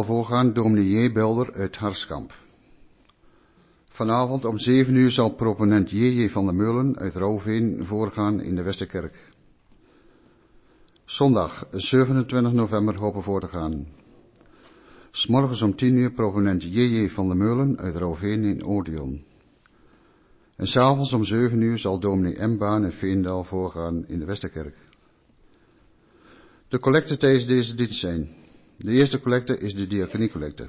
voorgaan dominee J. Belder uit Harskamp. Vanavond om 7 uur zal proponent J.J. van der Meulen uit Rouveen voorgaan in de Westerkerk. Zondag 27 november hopen voor te gaan. 'S morgens om 10 uur proponent J.J. van der Meulen uit Rouveen in Odeon. En 's avonds om 7 uur zal dominee M. Baan in Veendal voorgaan in de Westerkerk. De collecten tijdens deze dienst zijn: de eerste collecte is de diaconiecollecte.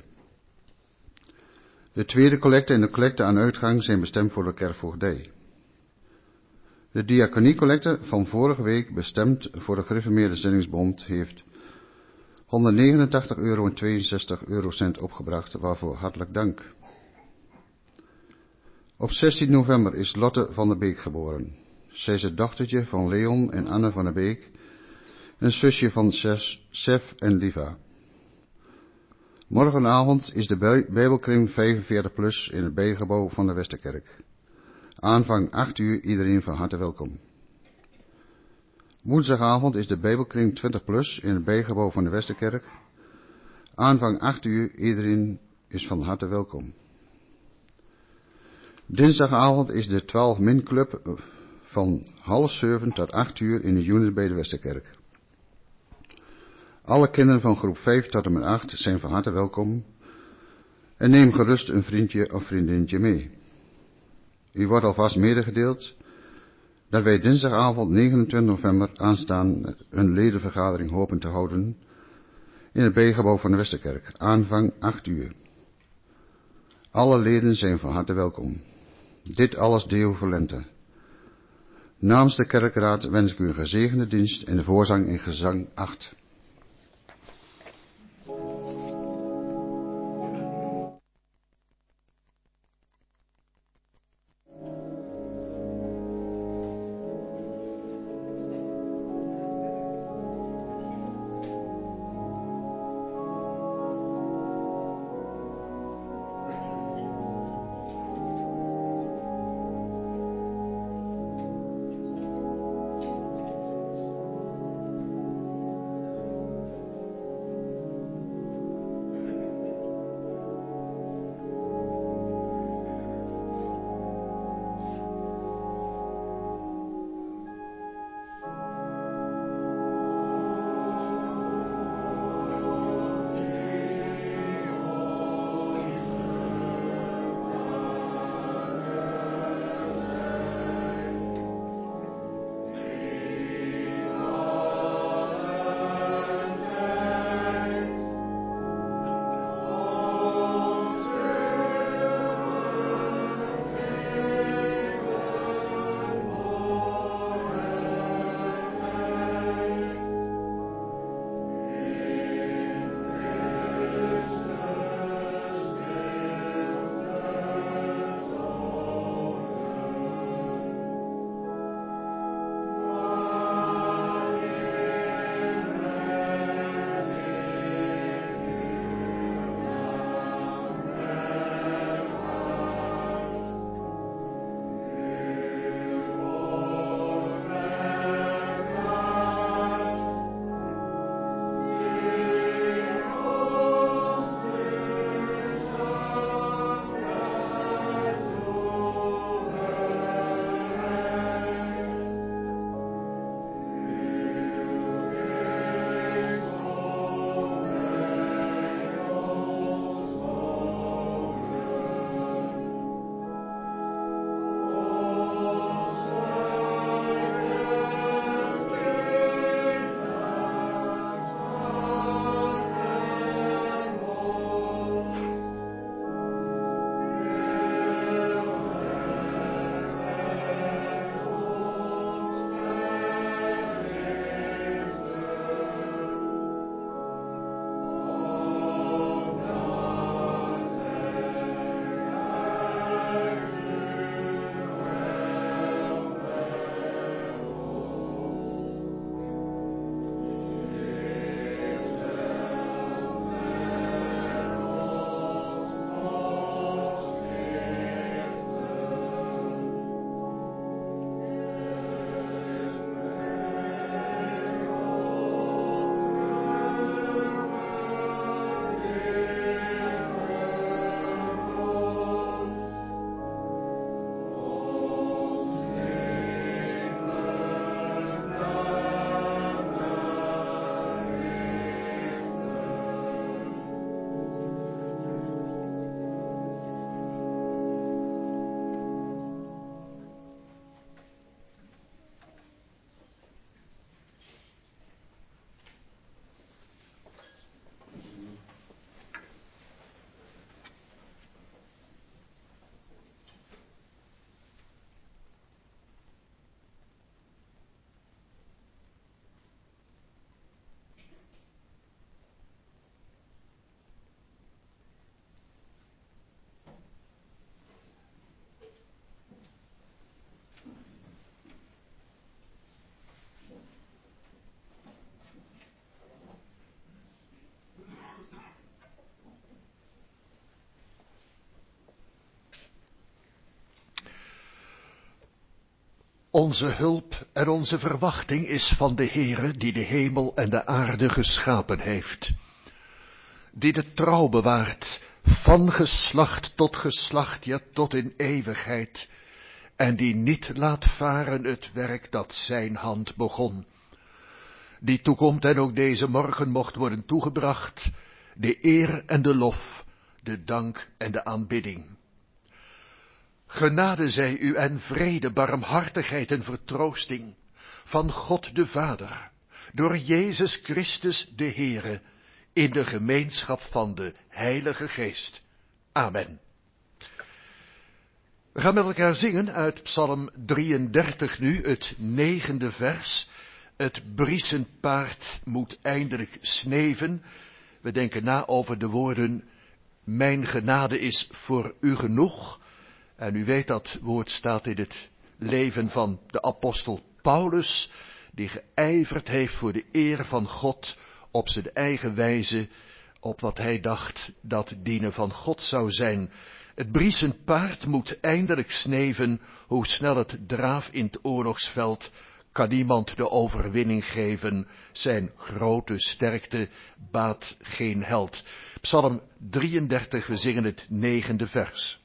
De tweede collecte en de collecte aan uitgang zijn bestemd voor de kerkvoogdij. De diaconiecollecte van vorige week, bestemd voor de Gereformeerde Zendingsbond, heeft €189,62 opgebracht, waarvoor hartelijk dank. Op 16 november is Lotte van der Beek geboren. Zij is het dochtertje van Leon en Anne van der Beek, een zusje van Sef en Liva. Morgenavond is de Bijbelkring 45+ in het bijgebouw van de Westerkerk. Aanvang 8 uur, iedereen van harte welkom. Woensdagavond is de Bijbelkring 20+ in het bijgebouw van de Westerkerk. Aanvang 8 uur, iedereen is van harte welkom. Dinsdagavond is de 12-min club van 6:30 tot 8 uur in de unit bij de Westerkerk. Alle kinderen van groep 5 tot en met 8 zijn van harte welkom en neem gerust een vriendje of vriendinnetje mee. U wordt alvast medegedeeld dat wij dinsdagavond 29 november aanstaan een ledenvergadering hopen te houden in het bijgebouw van de Westerkerk, aanvang 8 uur. Alle leden zijn van harte welkom. Dit alles deo volente. Namens de kerkraad wens ik u een gezegende dienst en de voorzang in gezang 8. Onze hulp en onze verwachting is van de Heere, die de hemel en de aarde geschapen heeft. Die de trouw bewaart, van geslacht tot geslacht, ja tot in eeuwigheid. En die niet laat varen het werk dat zijn hand begon. Die toekomt en ook deze morgen mocht worden toegebracht, de eer en de lof, de dank en de aanbidding. Genade zij u en vrede, barmhartigheid en vertroosting van God de Vader, door Jezus Christus de Heere, in de gemeenschap van de Heilige Geest. Amen. We gaan met elkaar zingen uit Psalm 33 nu, het 9e vers. Het briesenpaard moet eindelijk sneven. We denken na over de woorden, mijn genade is voor u genoeg. En u weet dat woord staat in het leven van de apostel Paulus, die geijverd heeft voor de eer van God op zijn eigen wijze, op wat hij dacht dat dienen van God zou zijn. Het briesenpaard moet eindelijk sneven, hoe snel het draaf in het oorlogsveld, kan niemand de overwinning geven, zijn grote sterkte baat geen held. Psalm 33, we zingen het 9e vers.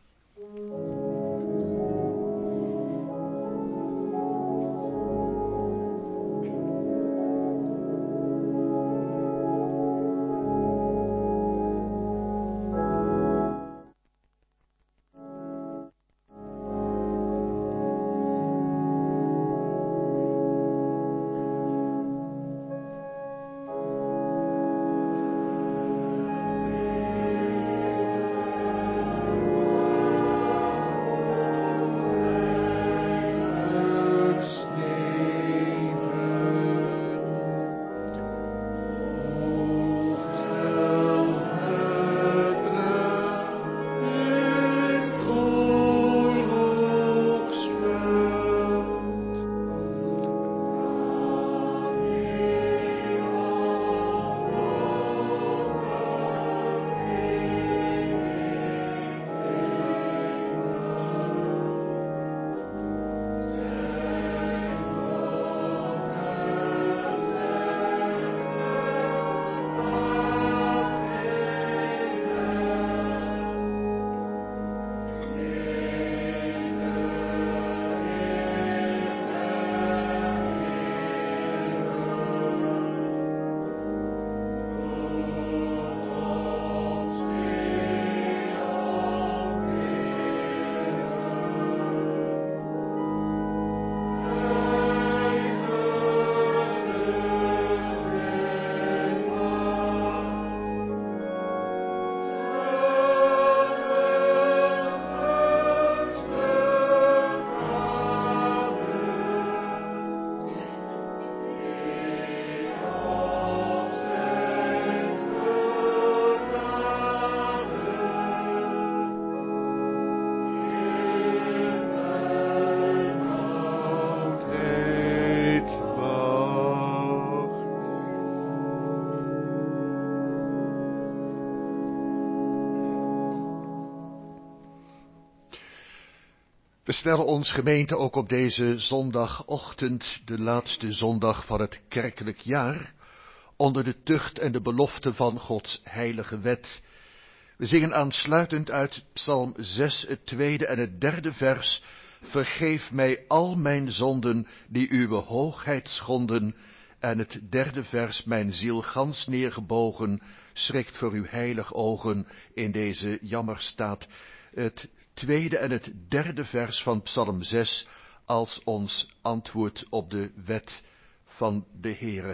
We stellen ons gemeente ook op deze zondagochtend, de laatste zondag van het kerkelijk jaar, onder de tucht en de belofte van Gods heilige wet. We zingen aansluitend uit Psalm 6, het 2e en het 3e vers, vergeef mij al mijn zonden die uw hoogheid schonden, en het 3e vers, mijn ziel gans neergebogen, schrikt voor uw heilig ogen in deze jammerstaat. Het 2e en het 3e vers van Psalm 6 als ons antwoord op de wet van de Heere.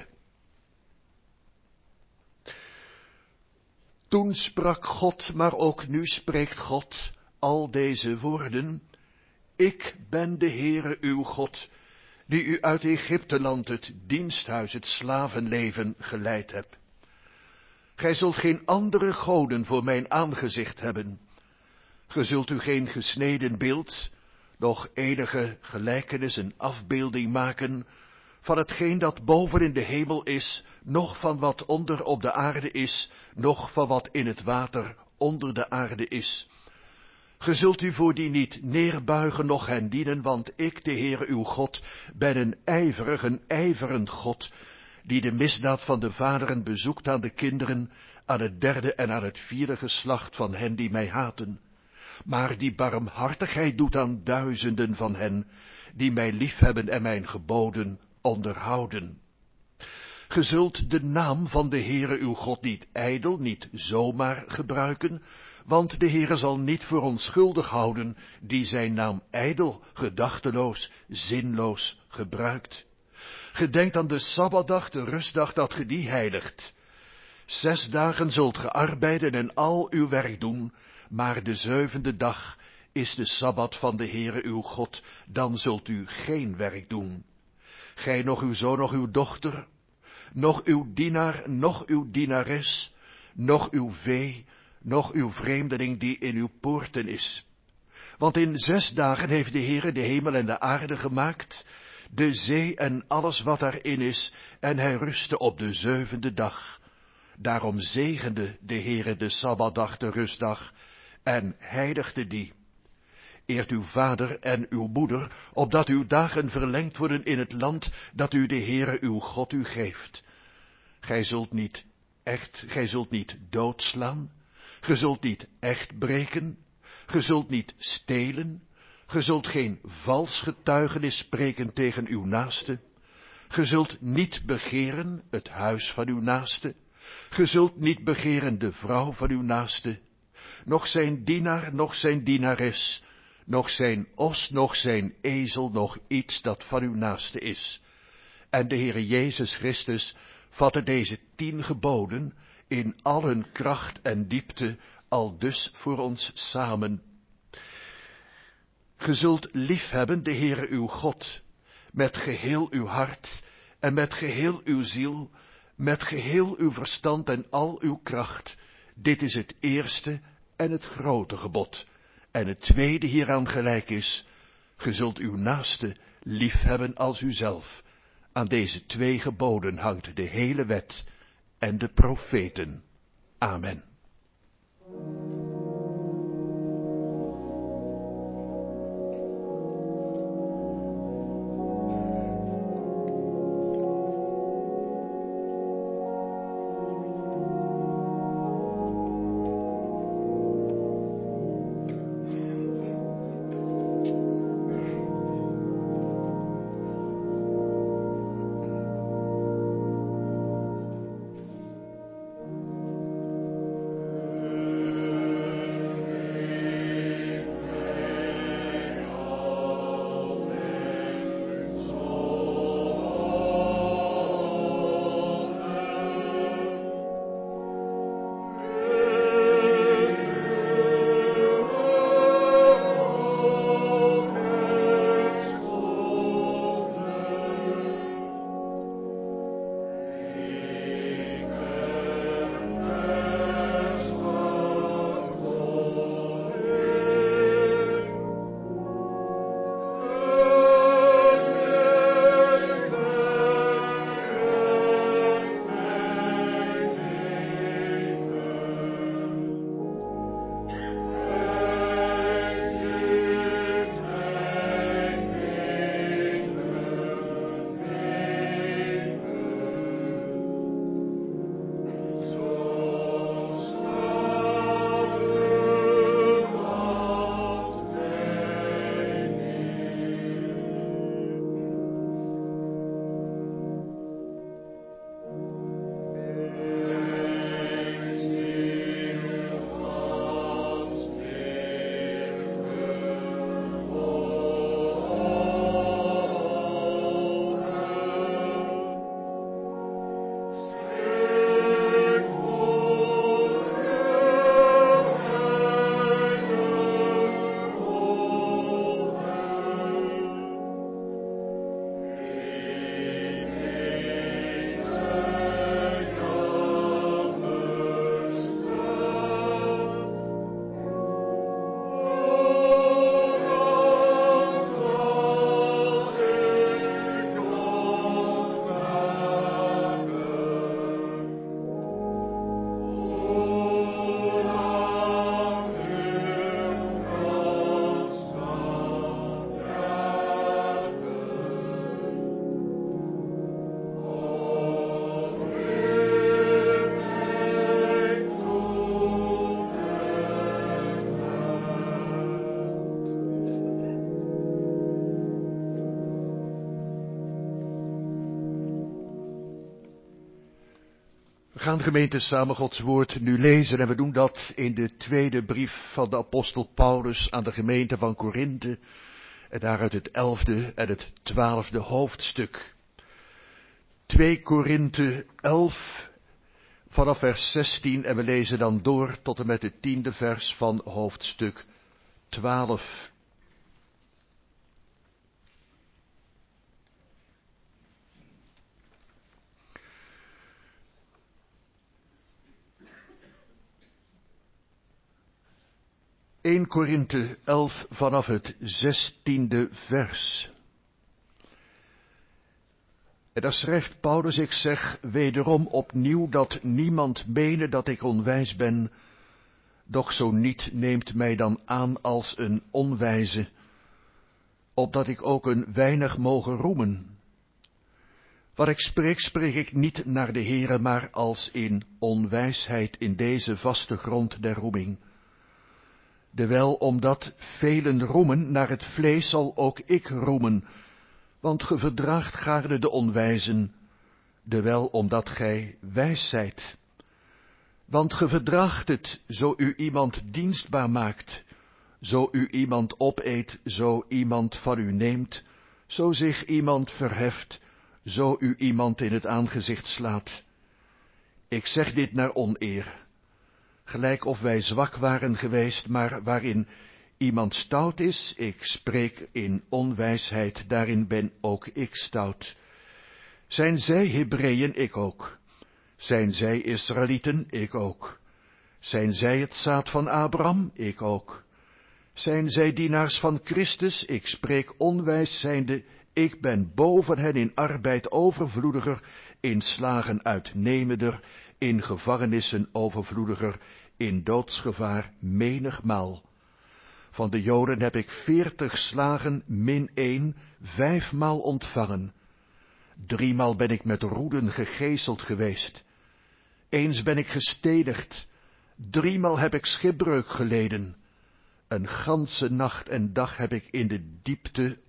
Toen sprak God, maar ook nu spreekt God al deze woorden. Ik ben de Heere uw God, die u uit Egypteland, het diensthuis, het slavenleven geleid heb. Gij zult geen andere goden voor mijn aangezicht hebben. Ge zult u geen gesneden beeld, noch enige gelijkenis en afbeelding maken van hetgeen dat boven in de hemel is, noch van wat onder op de aarde is, noch van wat in het water onder de aarde is. Ge zult u voor die niet neerbuigen, noch hen dienen, want ik, de Heere uw God, ben een ijverend God, die de misdaad van de vaderen bezoekt aan de kinderen, aan het derde en aan het vierde geslacht van hen die mij haten, maar die barmhartigheid doet aan duizenden van hen, die mij liefhebben en mijn geboden onderhouden. Ge zult de naam van de Heere uw God niet ijdel, niet zomaar gebruiken, want de Heere zal niet voor onschuldig houden, die zijn naam ijdel, gedachteloos, zinloos gebruikt. Gedenkt aan de Sabbatdag, de rustdag, dat ge die heiligt. 6 dagen zult ge arbeiden en al uw werk doen, maar de 7e dag is de Sabbat van de Heere uw God, dan zult u geen werk doen. Gij, noch uw zoon, noch uw dochter, noch uw dienaar, noch uw dienares, noch uw vee, noch uw vreemdeling die in uw poorten is. Want in 6 dagen heeft de Heere de hemel en de aarde gemaakt, de zee en alles wat daarin is, en hij rustte op de 7e dag. Daarom zegende de Heere de Sabbatdag, de rustdag, en heiligde die. Eert uw vader en uw moeder, opdat uw dagen verlengd worden in het land dat u de Heere uw God u geeft. Gij zult niet doodslaan, ge zult niet echt breken, ge zult niet stelen, ge zult geen vals getuigenis spreken tegen uw naaste, ge zult niet begeren het huis van uw naaste, ge zult niet begeren de vrouw van uw naaste, noch zijn dienaar, noch zijn dienares, noch zijn os, noch zijn ezel, noch iets dat van uw naaste is. En de Heere Jezus Christus vatte deze 10 geboden in al hun kracht en diepte aldus voor ons samen. Ge zult liefhebben de Heere uw God, met geheel uw hart en met geheel uw ziel, met geheel uw verstand en al uw kracht. Dit is het eerste en het grote gebod. En het tweede hieraan gelijk is, ge zult uw naaste liefhebben als uzelf. Aan deze 2 geboden hangt de hele wet en de profeten. Amen. gaan gemeente samen Gods woord nu lezen en we doen dat in de tweede brief van de apostel Paulus aan de gemeente van Korinthe en daaruit het 11e en het 12e hoofdstuk. 2 Korinthe 11 vanaf vers 16 en we lezen dan door tot en met het 10e vers van hoofdstuk 12. 1 Korinthe 11 vanaf het 16e vers. En daar schrijft Paulus, ik zeg wederom opnieuw dat niemand mene dat ik onwijs ben, doch zo niet neemt mij dan aan als een onwijze, opdat ik ook een weinig mogen roemen. Wat ik spreek, spreek ik niet naar de Heere, maar als in onwijsheid in deze vaste grond der roeming. Dewijl omdat velen roemen naar het vlees zal ook ik roemen, want ge verdraagt gaarne de onwijzen, dewijl omdat gij wijs zijt. Want ge verdraagt het, zo u iemand dienstbaar maakt, zo u iemand opeet, zo iemand van u neemt, zo zich iemand verheft, zo u iemand in het aangezicht slaat. Ik zeg dit naar oneer, gelijk of wij zwak waren geweest, maar waarin iemand stout is, ik spreek in onwijsheid, daarin ben ook ik stout. Zijn zij Hebreeën, ik ook. Zijn zij Israëlieten, ik ook. Zijn zij het zaad van Abraham, ik ook. Zijn zij dienaars van Christus, ik spreek onwijs zijnde, ik ben boven hen in arbeid overvloediger, in slagen uitnemender, in gevangenissen overvloediger, in doodsgevaar menigmaal. Van de Joden heb ik 40 slagen min 1, 5 maal ontvangen. 3 maal ben ik met roeden gegezeld geweest. Eens ben ik gestedigd. 3 maal heb ik schipbreuk geleden. Een ganse nacht en dag heb ik in de diepte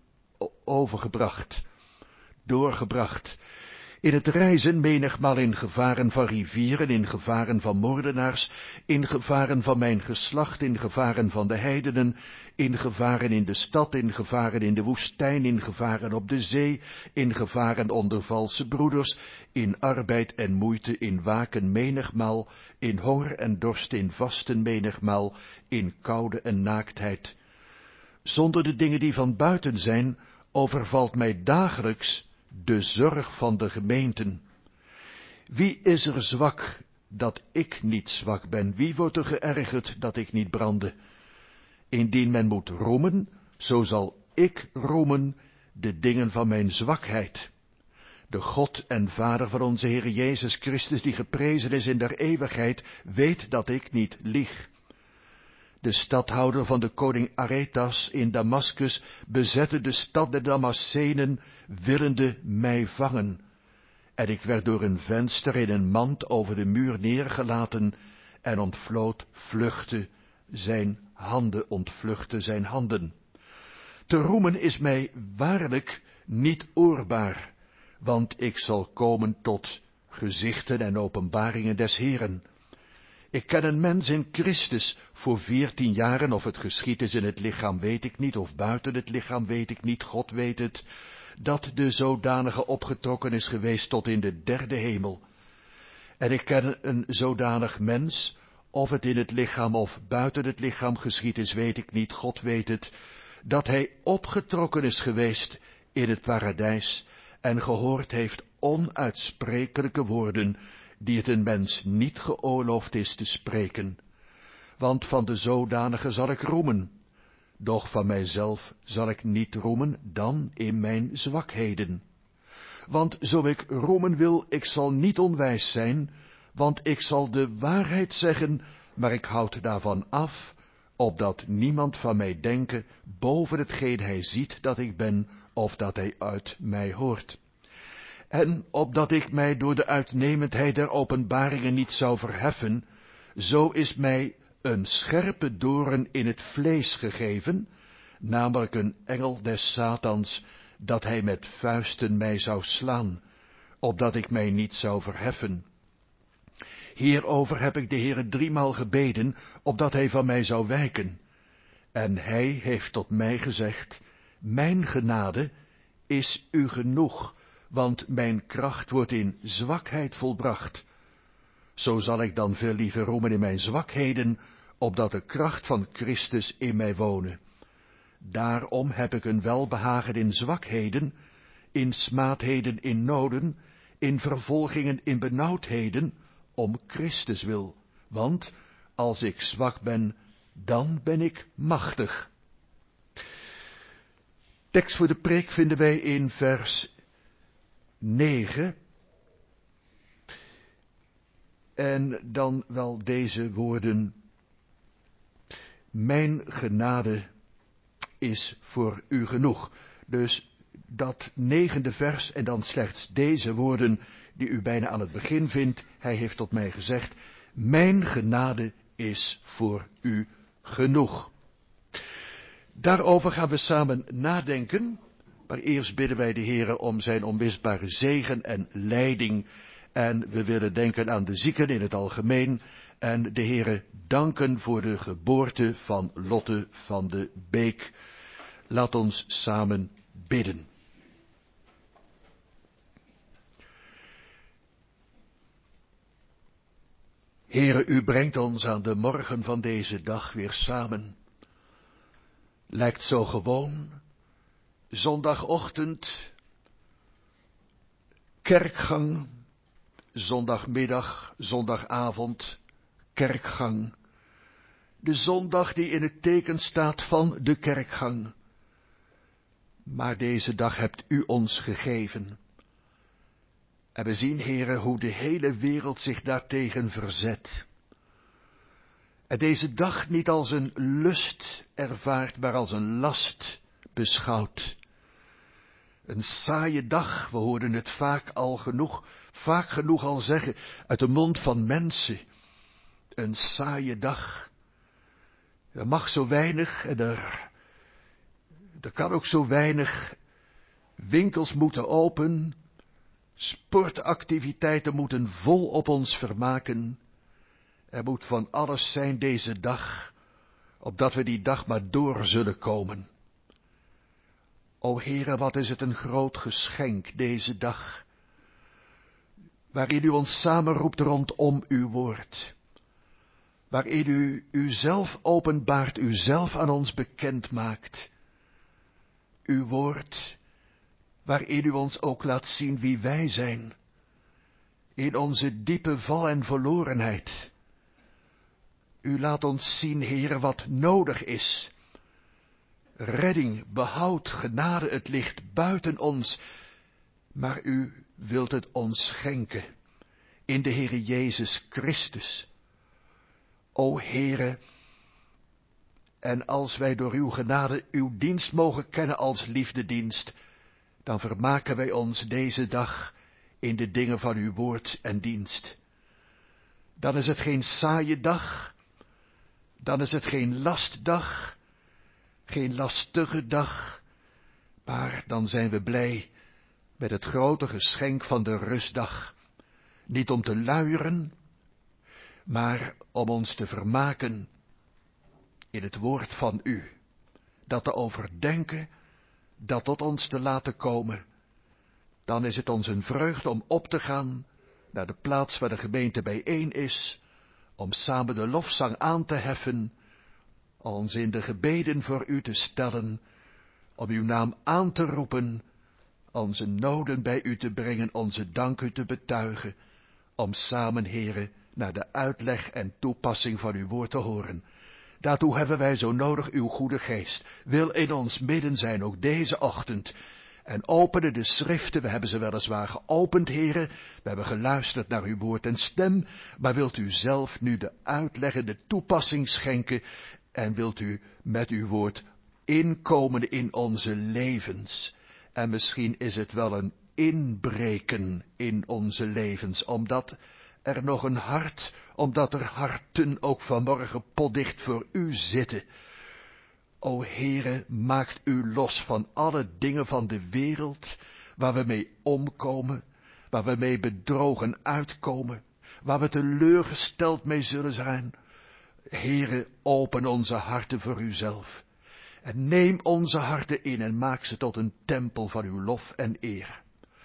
doorgebracht. In het reizen menigmaal in gevaren van rivieren, in gevaren van moordenaars, in gevaren van mijn geslacht, in gevaren van de heidenen, in gevaren in de stad, in gevaren in de woestijn, in gevaren op de zee, in gevaren onder valse broeders, in arbeid en moeite, in waken menigmaal, in honger en dorst, in vasten menigmaal, in koude en naaktheid. Zonder de dingen die van buiten zijn, overvalt mij dagelijks de zorg van de gemeenten. Wie is er zwak, dat ik niet zwak ben? Wie wordt er geërgerd, dat ik niet brande? Indien men moet roemen, zo zal ik roemen de dingen van mijn zwakheid. De God en Vader van onze Heer Jezus Christus, die geprezen is in der eeuwigheid, weet dat ik niet lieg. De stadhouder van de koning Aretas in Damaskus bezette de stad der Damascenen, willende mij vangen. En ik werd door een venster in een mand over de muur neergelaten en ontvluchtte zijn handen. Te roemen is mij waarlijk niet oorbaar, want ik zal komen tot gezichten en openbaringen des Heeren. Ik ken een mens in Christus voor 14 jaren, of het geschied is in het lichaam weet ik niet, of buiten het lichaam weet ik niet, God weet het, dat de zodanige opgetrokken is geweest tot in de 3e hemel. En ik ken een zodanig mens, of het in het lichaam of buiten het lichaam geschied is, weet ik niet, God weet het, dat hij opgetrokken is geweest in het paradijs en gehoord heeft onuitsprekelijke woorden, die het een mens niet geoorloofd is te spreken. Want van de zodanige zal ik roemen, doch van mijzelf zal ik niet roemen dan in mijn zwakheden. Want zo ik roemen wil, ik zal niet onwijs zijn, want ik zal de waarheid zeggen, maar ik houd daarvan af, opdat niemand van mij denke boven hetgeen hij ziet dat ik ben, of dat hij uit mij hoort. En opdat ik mij door de uitnemendheid der openbaringen niet zou verheffen, zo is mij een scherpe doorn in het vlees gegeven, namelijk een engel des Satans, dat hij met vuisten mij zou slaan, opdat ik mij niet zou verheffen. Hierover heb ik de Heere 3-maal gebeden, opdat hij van mij zou wijken. En hij heeft tot mij gezegd, mijn genade is u genoeg, want mijn kracht wordt in zwakheid volbracht. Zo zal ik dan veel liever roemen in mijn zwakheden, opdat de kracht van Christus in mij wonen. Daarom heb ik een welbehagen in zwakheden, in smaadheden, in noden, in vervolgingen, in benauwdheden, om Christus wil. Want als ik zwak ben, dan ben ik machtig. Tekst voor de preek vinden wij in vers 9. En dan wel deze woorden. Mijn genade is voor u genoeg. Dus dat 9e vers en dan slechts deze woorden die u bijna aan het begin vindt. Hij heeft tot mij gezegd, mijn genade is voor u genoeg. Daarover gaan we samen nadenken, maar eerst bidden wij de Heere om zijn onmisbare zegen en leiding. En we willen denken aan de zieken in het algemeen en de Heere danken voor de geboorte van Lotte van de Beek. Laat ons samen bidden. Heere, u brengt ons aan de morgen van deze dag weer samen. Lijkt zo gewoon, zondagochtend, kerkgang, zondagmiddag, zondagavond, kerkgang. De zondag die in het teken staat van de kerkgang. Maar deze dag hebt u ons gegeven. En we zien, Heere, hoe de hele wereld zich daartegen verzet. En deze dag niet als een lust ervaart, maar als een last beschouwt. Een saaie dag, we hoorden het vaak genoeg al zeggen, uit de mond van mensen. Een saaie dag. Er mag zo weinig en er kan ook zo weinig. Winkels moeten open, sportactiviteiten moeten volop ons vermaken. Er moet van alles zijn deze dag, opdat we die dag maar door zullen komen. O Heere, wat is het een groot geschenk deze dag, waarin u ons samenroept rondom uw woord, waarin u uzelf openbaart, uzelf aan ons bekend maakt. Uw woord, waarin u ons ook laat zien wie wij zijn, in onze diepe val en verlorenheid. U laat ons zien, Heere, wat nodig is. Redding, behoud, genade, het ligt buiten ons, maar u wilt het ons schenken, in de Heere Jezus Christus. O Heere, en als wij door uw genade uw dienst mogen kennen als liefdedienst, dan vermaken wij ons deze dag in de dingen van uw woord en dienst. Dan is het geen saaie dag, dan is het geen lastdag, geen lastige dag, maar dan zijn we blij met het grote geschenk van de rustdag. Niet om te luieren, maar om ons te vermaken in het woord van u. Dat te overdenken, dat tot ons te laten komen. Dan is het ons een vreugde om op te gaan naar de plaats waar de gemeente bijeen is, om samen de lofzang aan te heffen, ons in de gebeden voor u te stellen, om uw naam aan te roepen, onze noden bij u te brengen, onze dank u te betuigen, om samen, Heere, naar de uitleg en toepassing van uw woord te horen. Daartoe hebben wij zo nodig uw goede geest. Wil in ons midden zijn, ook deze ochtend. En openen de schriften, we hebben ze weliswaar geopend, Heere. We hebben geluisterd naar uw woord en stem. Maar wilt u zelf nu de uitleggende toepassing schenken. En wilt u met uw woord inkomen in onze levens. En misschien is het wel een inbreken in onze levens, omdat er harten ook vanmorgen potdicht voor u zitten. O Heere, maakt u los van alle dingen van de wereld, waar we mee omkomen, waar we mee bedrogen uitkomen, waar we teleurgesteld mee zullen zijn. Heere, open onze harten voor uzelf. En neem onze harten in en maak ze tot een tempel van uw lof en eer.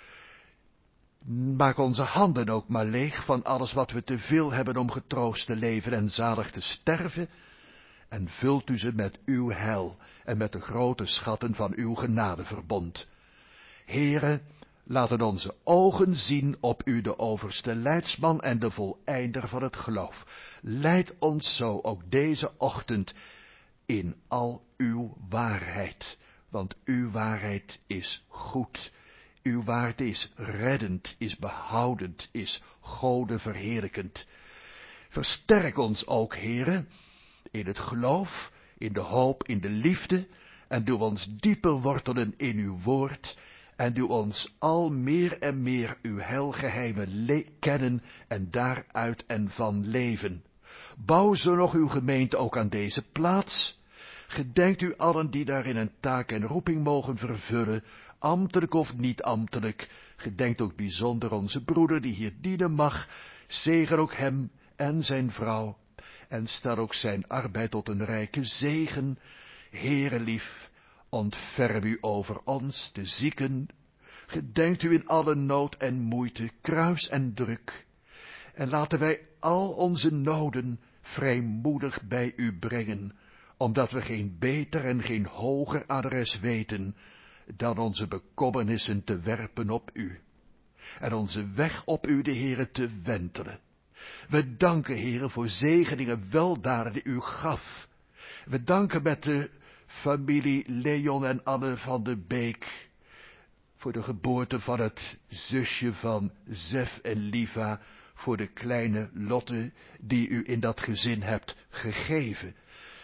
Maak onze handen ook maar leeg van alles wat we te veel hebben om getroost te leven en zalig te sterven. En vult u ze met uw heil en met de grote schatten van uw genadeverbond. Heere, laten onze ogen zien op u, de overste leidsman en de voleinder van het geloof. Leid ons zo ook deze ochtend in al uw waarheid, want uw waarheid is goed. Uw waarheid is reddend, is behoudend, is Gode verheerlijkend. Versterk ons ook, Heere, in het geloof, in de hoop, in de liefde, en doe ons dieper wortelen in uw woord, en doe ons al meer en meer uw heilgeheimen kennen en daaruit en van leven. Bouw zo nog uw gemeente ook aan deze plaats. Gedenkt u allen die daarin een taak en roeping mogen vervullen, ambtelijk of niet ambtelijk. Gedenkt ook bijzonder onze broeder die hier dienen mag. Zegen ook hem en zijn vrouw. En stel ook zijn arbeid tot een rijke zegen. Heere lief, ontferm u over ons, de zieken. Gedenkt u in alle nood en moeite, kruis en druk. En laten wij al onze noden vrijmoedig bij u brengen, omdat we geen beter en geen hoger adres weten dan onze bekommernissen te werpen op u. En onze weg op u, de Heere, te wentelen. We danken, Heere, voor zegeningen, weldaden die u gaf. We danken met de familie Leon en Anne van de Beek voor de geboorte van het zusje van Zef en Liva, voor de kleine Lotte die u in dat gezin hebt gegeven.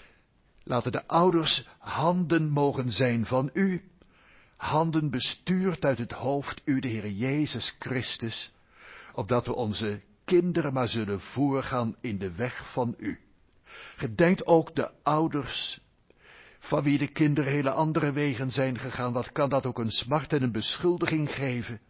Laten de ouders handen mogen zijn van u, handen bestuurd uit het hoofd u, de Heer Jezus Christus, opdat we onze kinderen maar zullen voorgaan in de weg van u. Gedenkt ook de ouders, van wie de kinderen hele andere wegen zijn gegaan. Wat kan dat ook een smart en een beschuldiging geven?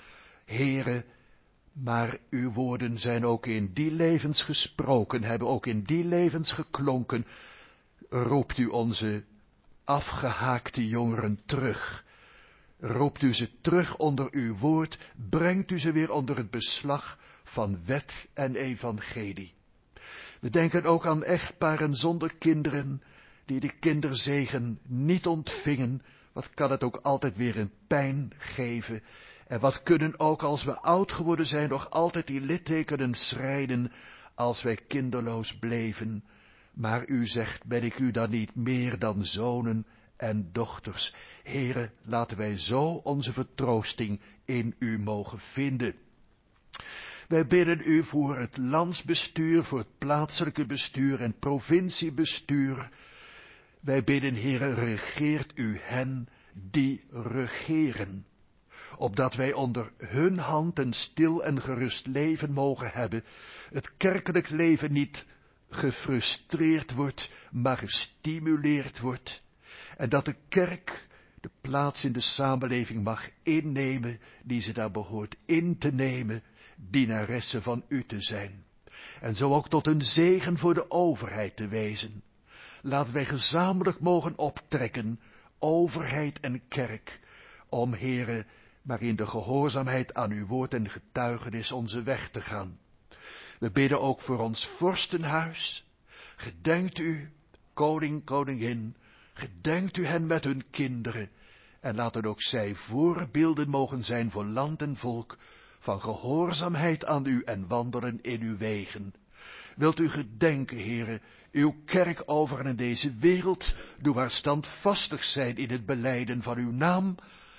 Heere, maar uw woorden zijn ook in die levens gesproken, hebben ook in die levens geklonken. Roept u onze afgehaakte jongeren terug. Roept u ze terug onder uw woord, brengt u ze weer onder het beslag van wet en evangelie. We denken ook aan echtparen zonder kinderen, die de kinderzegen niet ontvingen. Wat kan het ook altijd weer een pijn geven. En wat kunnen ook als we oud geworden zijn nog altijd die littekenen schrijnen als wij kinderloos bleven. Maar u zegt, ben ik u dan niet meer dan zonen en dochters. Heere, laten wij zo onze vertroosting in u mogen vinden. Wij bidden u voor het landsbestuur, voor het plaatselijke bestuur en provinciebestuur. Wij bidden, Heere, regeert u hen die regeren, opdat wij onder hun hand een stil en gerust leven mogen hebben, het kerkelijk leven niet gefrustreerd wordt, maar gestimuleerd wordt, en dat de kerk de plaats in de samenleving mag innemen die ze daar behoort in te nemen, dienaressen van u te zijn, en zo ook tot een zegen voor de overheid te wezen. Laten wij gezamenlijk mogen optrekken, overheid en kerk, om, Heere, maar in de gehoorzaamheid aan uw woord en getuigenis onze weg te gaan. We bidden ook voor ons vorstenhuis. Gedenkt u, koning, koningin, gedenkt u hen met hun kinderen, en laten ook zij voorbeelden mogen zijn voor land en volk, van gehoorzaamheid aan u en wandelen in uw wegen. Wilt u gedenken, Heere, uw kerk over in deze wereld, doe haar standvastig zijn in het belijden van uw naam,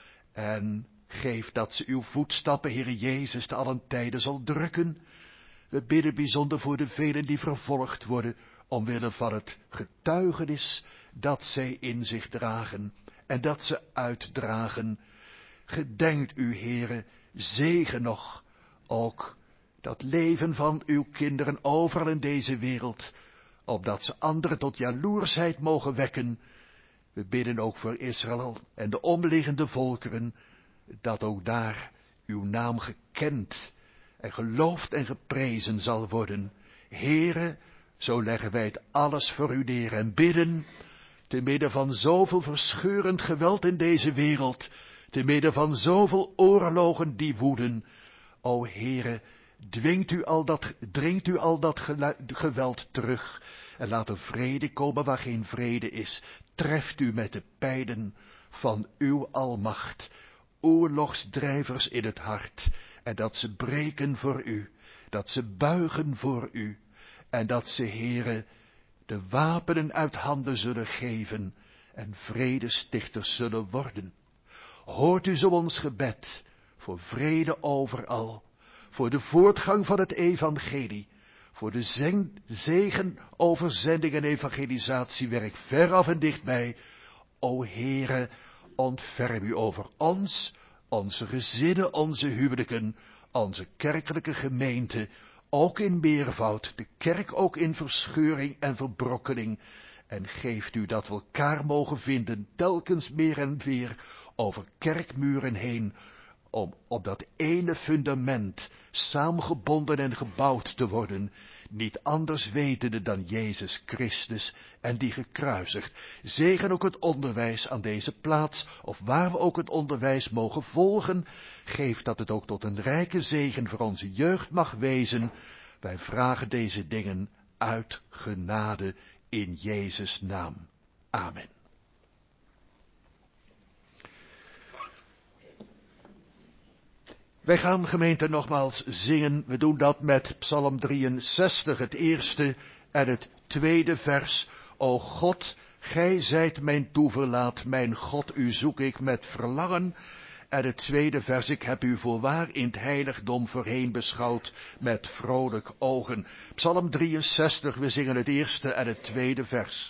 en geef dat ze uw voetstappen, Heere Jezus, te allen tijden zal drukken. We bidden bijzonder voor de velen die vervolgd worden, omwille van het getuigenis dat zij in zich dragen, en dat ze uitdragen. Gedenkt u, Heere, zegen nog, ook dat leven van uw kinderen overal in deze wereld, opdat ze anderen tot jaloersheid mogen wekken. We bidden ook voor Israël en de omliggende volkeren, dat ook daar uw naam gekend en geloofd en geprezen zal worden. Heere, zo leggen wij het alles voor u neer en bidden, te midden van zoveel verscheurend geweld in deze wereld, te midden van zoveel oorlogen die woeden. O Heere, dringt u al dat geweld terug en laat er vrede komen waar geen vrede is. Treft u met de pijlen van uw almacht oorlogsdrijvers in het hart, en dat ze breken voor u, dat ze buigen voor u, en dat ze, Heere, de wapenen uit handen zullen geven en vredestichters zullen worden. Hoort u zo ons gebed voor vrede overal, voor de voortgang van het evangelie, voor de zegen over zending en evangelisatiewerk veraf en dichtbij. O Heere, ontferm u over ons, onze gezinnen, onze huwelijken, onze kerkelijke gemeente, ook in meervoud, de kerk ook in verscheuring en verbrokkening, en geeft u dat we elkaar mogen vinden, telkens meer en weer, over kerkmuren heen, om op dat ene fundament saamgebonden en gebouwd te worden, niet anders wetende dan Jezus Christus en die gekruisigd. Zegen ook het onderwijs aan deze plaats, of waar we ook het onderwijs mogen volgen, geef dat het ook tot een rijke zegen voor onze jeugd mag wezen. Wij vragen deze dingen uit genade in Jezus' naam. Amen. Wij gaan, gemeente, nogmaals zingen. We doen dat met Psalm 63, het eerste en het tweede vers. O God, gij zijt mijn toeverlaat, mijn God, u zoek ik met verlangen. En het tweede vers, ik heb u voorwaar in het heiligdom voorheen beschouwd met vrolijk ogen. Psalm 63, we zingen het eerste en het tweede vers.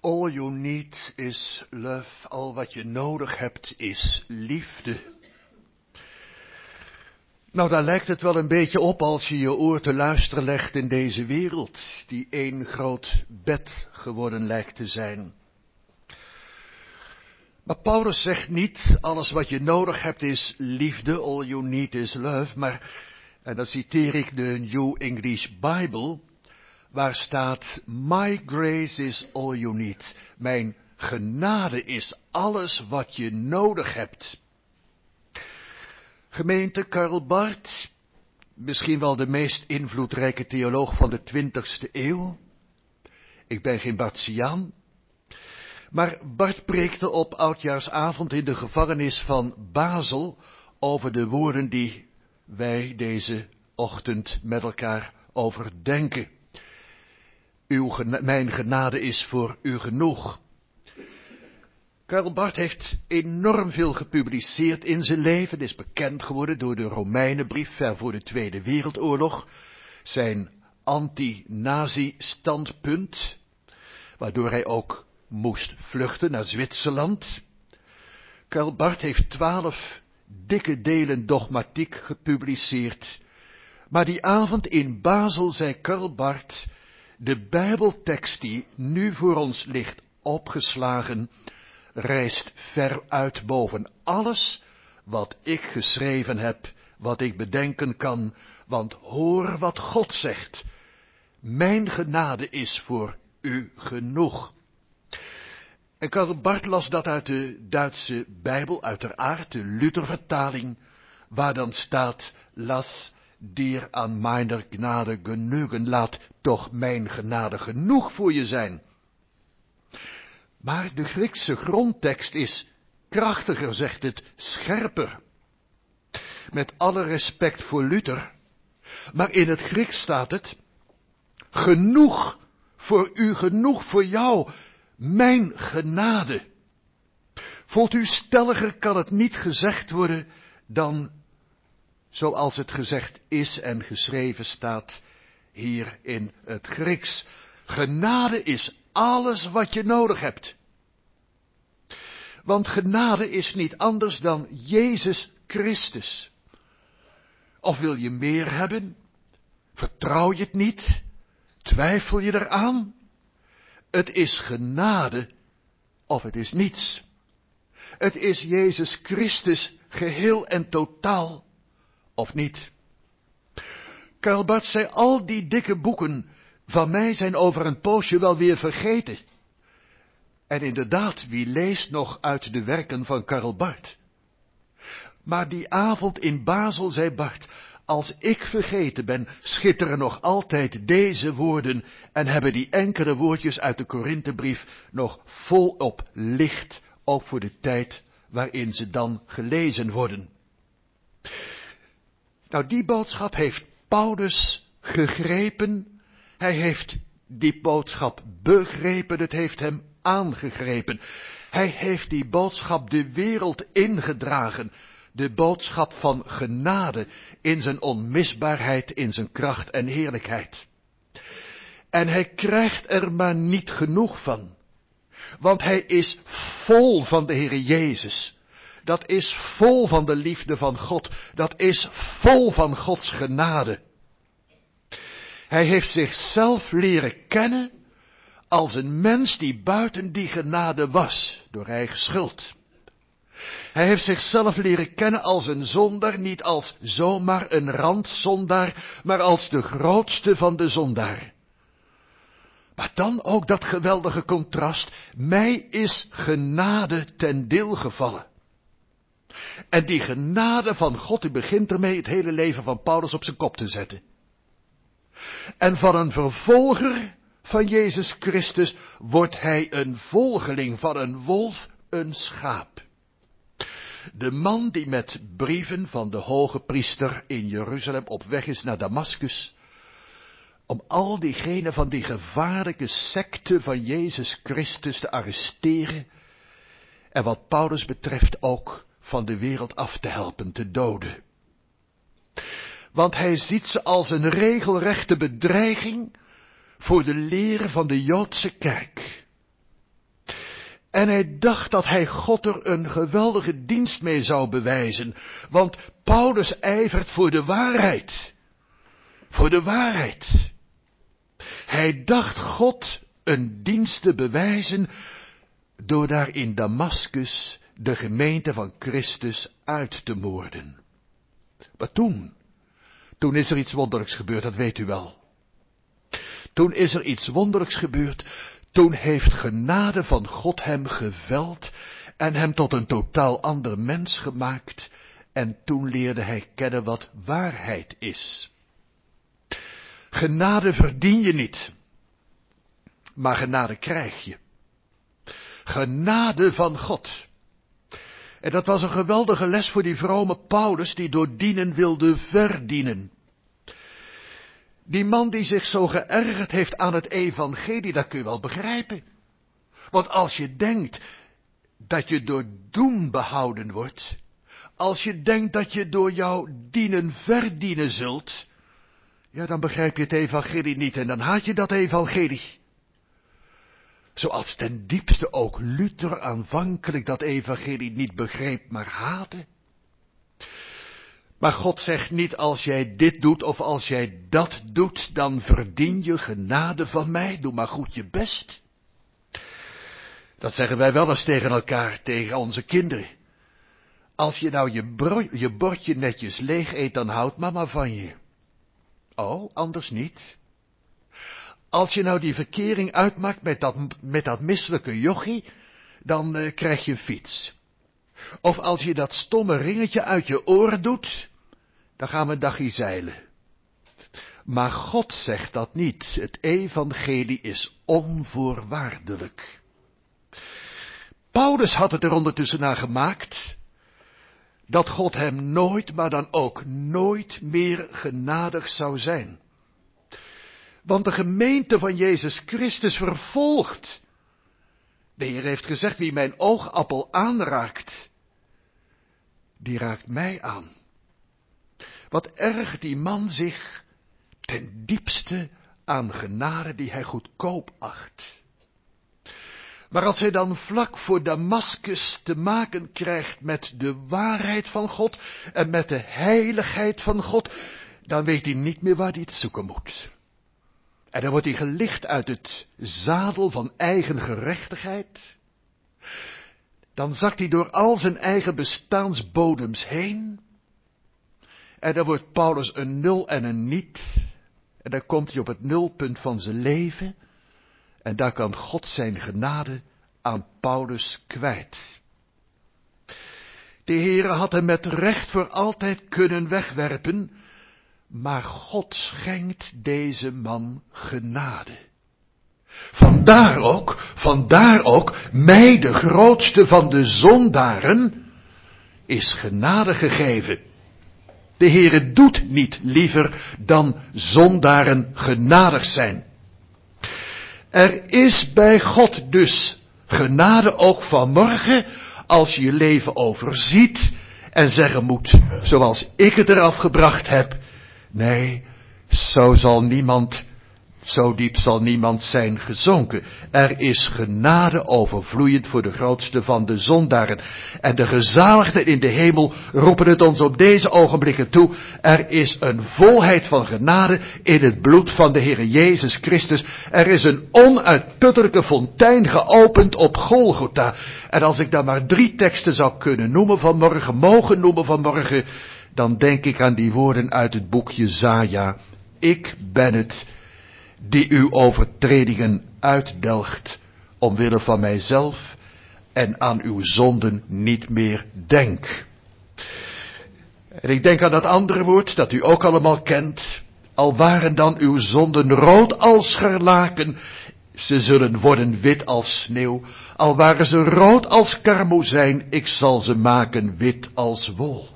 All you need is love. Al wat je nodig hebt is liefde. Nou, daar lijkt het wel een beetje op als je je oor te luisteren legt in deze wereld, die één groot bed geworden lijkt te zijn. Maar Paulus zegt niet, alles wat je nodig hebt is liefde, all you need is love, maar, en dan citeer ik de New English Bible, waar staat, my grace is all you need. Mijn genade is alles wat je nodig hebt. Gemeente, Karl Barth, misschien wel de meest invloedrijke theoloog van de 20e eeuw. Ik ben geen Barthiaan. Maar Barth preekte op oudjaarsavond in de gevangenis van Basel over de woorden die wij deze ochtend met elkaar overdenken. Mijn genade is voor u genoeg. Karl Barth heeft enorm veel gepubliceerd in zijn leven. Is bekend geworden door de Romeinenbrief ver voor de Tweede Wereldoorlog. Zijn anti-nazi-standpunt, waardoor hij ook moest vluchten naar Zwitserland. Karl Barth heeft 12 dikke delen dogmatiek gepubliceerd. Maar die avond in Basel zei Karl Barth, de Bijbeltekst die nu voor ons ligt opgeslagen, rijst ver uit boven alles wat ik geschreven heb, wat ik bedenken kan, want hoor wat God zegt. Mijn genade is voor u genoeg. En Karl Barth las dat uit de Duitse Bijbel, uiteraard de Luthervertaling, waar dan staat, las dir an meiner Gnade genügen, laat toch mijn genade genoeg voor je zijn. Maar de Griekse grondtekst is krachtiger, zegt het, scherper. Met alle respect voor Luther, maar in het Grieks staat het, genoeg voor u, genoeg voor jou, mijn genade. Voelt u, stelliger kan het niet gezegd worden dan zoals het gezegd is en geschreven staat hier in het Grieks. Genade is alles wat je nodig hebt. Want genade is niet anders dan Jezus Christus. Of wil je meer hebben? Vertrouw je het niet? Twijfel je eraan? Het is genade of het is niets. Het is Jezus Christus geheel en totaal of niet. Karl Barth zei, al die dikke boeken van mij zijn over een poosje wel weer vergeten. En inderdaad, wie leest nog uit de werken van Karl Barth? Maar die avond in Basel zei Barth, als ik vergeten ben, schitteren nog altijd deze woorden en hebben die enkele woordjes uit de Korinthebrief nog volop licht, ook voor de tijd waarin ze dan gelezen worden. Nou, die boodschap heeft Paulus gegrepen. Hij heeft die boodschap begrepen, het heeft hem aangegrepen. Hij heeft die boodschap de wereld ingedragen. De boodschap van genade in zijn onmisbaarheid, in zijn kracht en heerlijkheid. En hij krijgt er maar niet genoeg van. Want hij is vol van de Heere Jezus. Dat is vol van de liefde van God. Dat is vol van Gods genade. Hij heeft zichzelf leren kennen als een mens die buiten die genade was, door eigen schuld. Hij heeft zichzelf leren kennen als een zondaar, niet als zomaar een randzondaar, maar als de grootste van de zondaar. Maar dan ook dat geweldige contrast, mij is genade ten deel gevallen. En die genade van God, die begint ermee het hele leven van Paulus op zijn kop te zetten. En van een vervolger van Jezus Christus wordt hij een volgeling, van een wolf een schaap. De man die met brieven van de hoge priester in Jeruzalem op weg is naar Damaskus, om al diegenen van die gevaarlijke secte van Jezus Christus te arresteren en wat Paulus betreft ook van de wereld af te helpen, te doden. Want hij ziet ze als een regelrechte bedreiging voor de leer van de Joodse kerk. En hij dacht dat hij God er een geweldige dienst mee zou bewijzen. Want Paulus ijvert voor de waarheid. Voor de waarheid. Hij dacht God een dienst te bewijzen door daar in Damaskus de gemeente van Christus uit te moorden. Maar toen is er iets wonderlijks gebeurd, dat weet u wel. Toen is er iets wonderlijks gebeurd. Toen heeft genade van God hem geveld en hem tot een totaal ander mens gemaakt. En toen leerde hij kennen wat waarheid is. Genade verdien je niet, maar genade krijg je. Genade van God. En dat was een geweldige les voor die vrome Paulus die door dienen wilde verdienen. Die man die zich zo geërgerd heeft aan het evangelie, dat kun je wel begrijpen. Want als je denkt dat je door doen behouden wordt, als je denkt dat je door jouw dienen verdienen zult, ja, dan begrijp je het evangelie niet en dan haat je dat evangelie. Zoals ten diepste ook Luther aanvankelijk dat evangelie niet begreep, maar haatte. Maar God zegt niet, als jij dit doet of als jij dat doet, dan verdien je genade van mij. Doe maar goed je best. Dat zeggen wij wel eens tegen elkaar, tegen onze kinderen. Als je nou je bordje netjes leeg eet, dan houdt mama van je. Oh, anders niet. Als je nou die verkering uitmaakt met dat misselijke jochie, dan krijg je een fiets. Of als je dat stomme ringetje uit je oren doet, dan gaan we een dagje zeilen. Maar God zegt dat niet. Het evangelie is onvoorwaardelijk. Paulus had het er ondertussen naar gemaakt dat God hem nooit, maar dan ook nooit meer genadig zou zijn. Want de gemeente van Jezus Christus vervolgt. De Heer heeft gezegd, wie mijn oogappel aanraakt, die raakt mij aan. Wat ergert die man zich ten diepste aan genade die hij goedkoop acht. Maar als hij dan vlak voor Damaskus te maken krijgt met de waarheid van God en met de heiligheid van God, dan weet hij niet meer waar hij het zoeken moet. En dan wordt hij gelicht uit het zadel van eigen gerechtigheid. Dan zakt hij door al zijn eigen bestaansbodems heen. En dan wordt Paulus een nul en een niet. En dan komt hij op het nulpunt van zijn leven. En daar kan God zijn genade aan Paulus kwijt. De Heere had hem met recht voor altijd kunnen wegwerpen. Maar God schenkt deze man genade. Vandaar ook, mij de grootste van de zondaren, is genade gegeven. De Heere doet niet liever dan zondaren genadig zijn. Er is bij God dus genade ook vanmorgen, als je je leven overziet en zeggen moet, zoals ik het eraf gebracht heb. Nee, zo diep zal niemand zijn gezonken. Er is genade overvloeiend voor de grootste van de zondaren. En de gezaligden in de hemel roepen het ons op deze ogenblikken toe. Er is een volheid van genade in het bloed van de Heer Jezus Christus. Er is een onuitputtelijke fontein geopend op Golgotha. En als ik daar maar 3 teksten zou kunnen mogen noemen vanmorgen, dan denk ik aan die woorden uit het boek Jesaja. Ik ben het die uw overtredingen uitdelgt, omwille van mijzelf, en aan uw zonden niet meer denk. En ik denk aan dat andere woord, dat u ook allemaal kent. Al waren dan uw zonden rood als scharlaken, ze zullen worden wit als sneeuw. Al waren ze rood als karmozijn, ik zal ze maken wit als wol.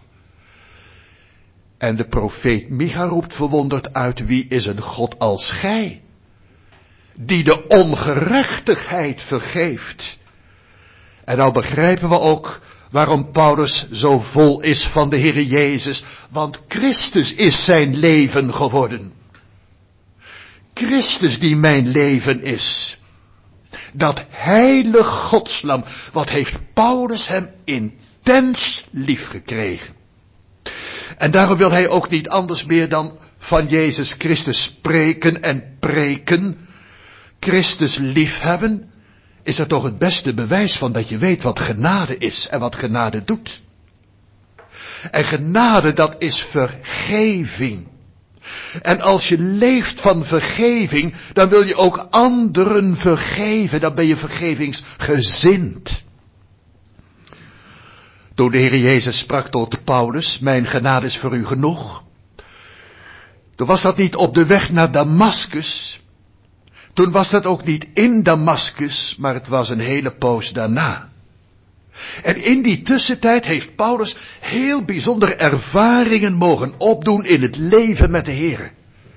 En de profeet Micha roept verwonderd uit, wie is een God als gij, die de ongerechtigheid vergeeft. En nou begrijpen we ook waarom Paulus zo vol is van de Heere Jezus, want Christus is zijn leven geworden. Christus die mijn leven is. Dat heilige Godslam, wat heeft Paulus hem intens lief gekregen. En daarom wil hij ook niet anders meer dan van Jezus Christus spreken en preken. Christus liefhebben is er toch het beste bewijs van dat je weet wat genade is en wat genade doet. En genade, dat is vergeving. En als je leeft van vergeving, dan wil je ook anderen vergeven. Dan ben je vergevingsgezind. Toen de Heer Jezus sprak tot Paulus, mijn genade is voor u genoeg. Toen was dat niet op de weg naar Damaskus. Toen was dat ook niet in Damaskus, maar het was een hele poos daarna. En in die tussentijd heeft Paulus heel bijzondere ervaringen mogen opdoen in het leven met de Heer.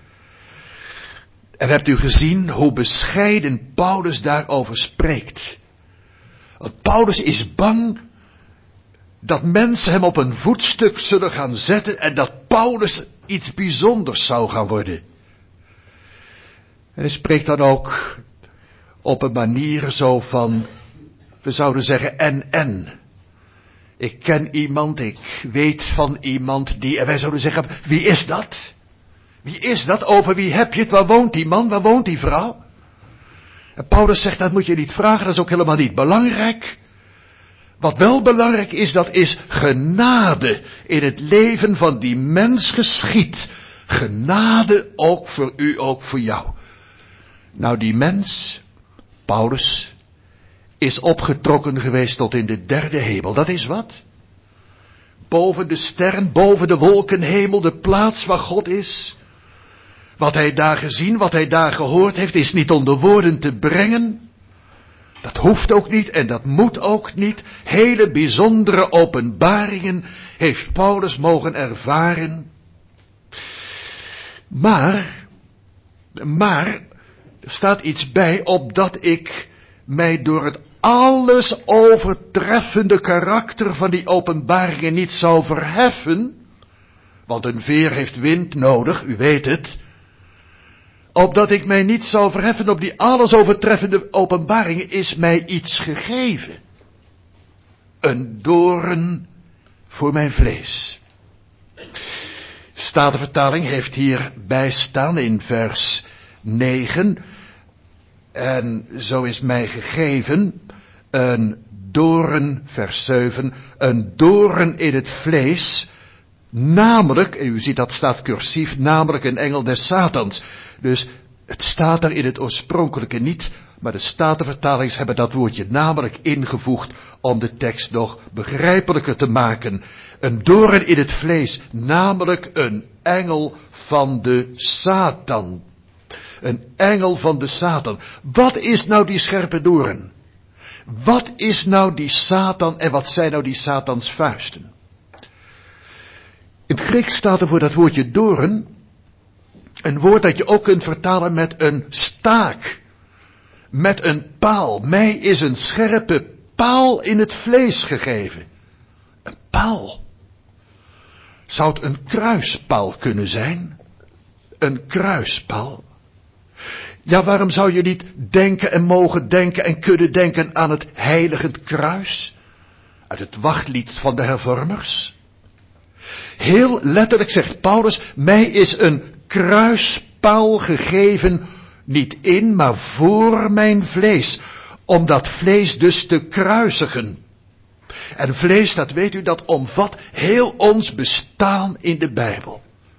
En hebt u gezien hoe bescheiden Paulus daarover spreekt. Want Paulus is bang dat mensen hem op een voetstuk zullen gaan zetten en dat Paulus iets bijzonders zou gaan worden. En hij spreekt dan ook op een manier zo van, we zouden zeggen en. Ik ken iemand, ik weet van iemand die, en wij zouden zeggen, wie is dat? Wie is dat? Over wie heb je het? Waar woont die man? Waar woont die vrouw? En Paulus zegt, dat moet je niet vragen, dat is ook helemaal niet belangrijk. Wat wel belangrijk is, dat is genade in het leven van die mens geschied. Genade ook voor u, ook voor jou. Nou, die mens, Paulus, is opgetrokken geweest tot in de derde hemel. Dat is wat? Boven de sterren, boven de wolkenhemel, de plaats waar God is. Wat hij daar gezien, wat hij daar gehoord heeft, is niet onder woorden te brengen. Dat hoeft ook niet en dat moet ook niet. Hele bijzondere openbaringen heeft Paulus mogen ervaren. Maar, er staat iets bij, opdat ik mij door het alles overtreffende karakter van die openbaringen niet zou verheffen. Want een veer heeft wind nodig, u weet het. Opdat ik mij niet zou verheffen op die alles overtreffende openbaringen is mij iets gegeven. Een doorn voor mijn vlees. Statenvertaling heeft hierbij staan in vers 9. En zo is mij gegeven een doorn, vers 7, een doorn in het vlees. Namelijk, en u ziet dat staat cursief, namelijk een engel des Satans. Dus het staat er in het oorspronkelijke niet, maar de Statenvertalings hebben dat woordje namelijk ingevoegd om de tekst nog begrijpelijker te maken. Een doorn in het vlees, namelijk een engel van de Satan. Een engel van de Satan. Wat is nou die scherpe doorn? Wat is nou die Satan en wat zijn nou die Satans vuisten? In het Grieks staat er voor dat woordje doorn een woord dat je ook kunt vertalen met een staak. Met een paal. Mij is een scherpe paal in het vlees gegeven. Een paal. Zou het een kruispaal kunnen zijn? Een kruispaal. Ja, waarom zou je niet denken en mogen denken en kunnen denken aan het heiligend kruis? Uit het wachtlied van de hervormers. Heel letterlijk zegt Paulus, mij is een kruispaal gegeven, niet in, maar voor mijn vlees, om dat vlees dus te kruisigen. En vlees, dat weet u, dat omvat heel ons bestaan in de Bijbel.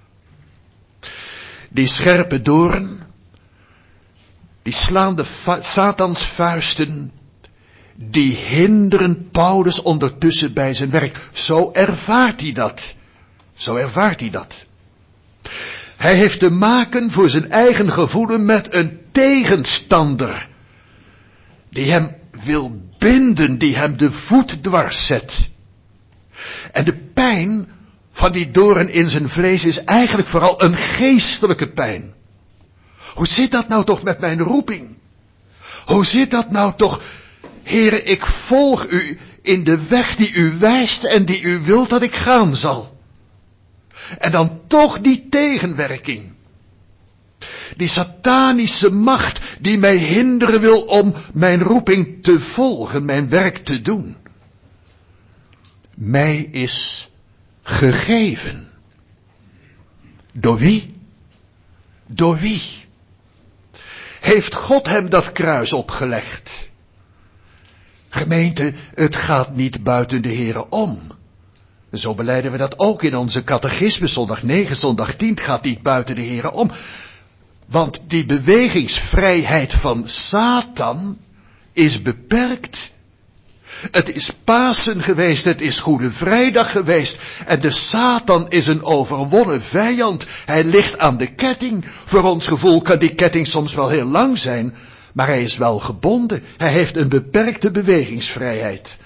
Die scherpe doorn, die slaande Satans vuisten, die hinderen Paulus ondertussen bij zijn werk. Zo ervaart hij dat. Zo ervaart hij dat. Hij heeft te maken voor zijn eigen gevoelen met een tegenstander. Die hem wil binden, die hem de voet dwars zet. En de pijn van die doorn in zijn vlees is eigenlijk vooral een geestelijke pijn. Hoe zit dat nou toch met mijn roeping? Hoe zit dat nou toch? Heere, ik volg u in de weg die u wijst en die u wilt dat ik gaan zal. En dan toch die tegenwerking. Die satanische macht die mij hinderen wil om mijn roeping te volgen, mijn werk te doen. Mij is gegeven. Door wie? Door wie? Heeft God hem dat kruis opgelegd? Gemeente, het gaat niet buiten de Here om. Zo belijden we dat ook in onze catechisme, zondag 9, zondag 10, het gaat niet buiten de Here om. Want die bewegingsvrijheid van Satan is beperkt. Het is Pasen geweest, het is Goede Vrijdag geweest. En de Satan is een overwonnen vijand. Hij ligt aan de ketting. Voor ons gevoel kan die ketting soms wel heel lang zijn. Maar hij is wel gebonden. Hij heeft een beperkte bewegingsvrijheid.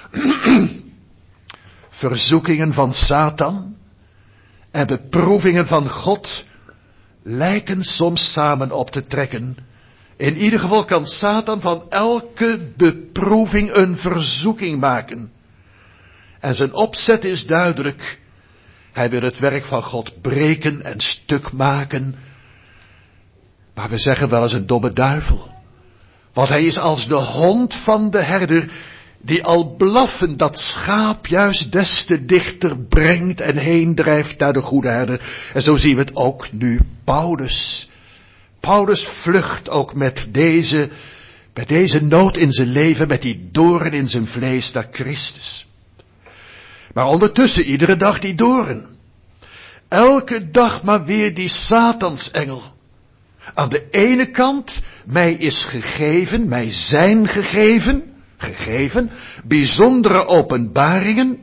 Verzoekingen van Satan en beproevingen van God lijken soms samen op te trekken. In ieder geval kan Satan van elke beproeving een verzoeking maken. En zijn opzet is duidelijk. Hij wil het werk van God breken en stuk maken. Maar we zeggen wel eens een domme duivel. Want hij is als de hond van de herder, die al blaffend dat schaap juist des te dichter brengt en heen drijft naar de goede herder. En zo zien we het ook nu Paulus. Paulus vlucht ook met deze nood in zijn leven, met die doorn in zijn vlees naar Christus. Maar ondertussen iedere dag die doorn. Elke dag maar weer die Satansengel. Aan de ene kant, mij is gegeven, mij zijn gegeven, bijzondere openbaringen,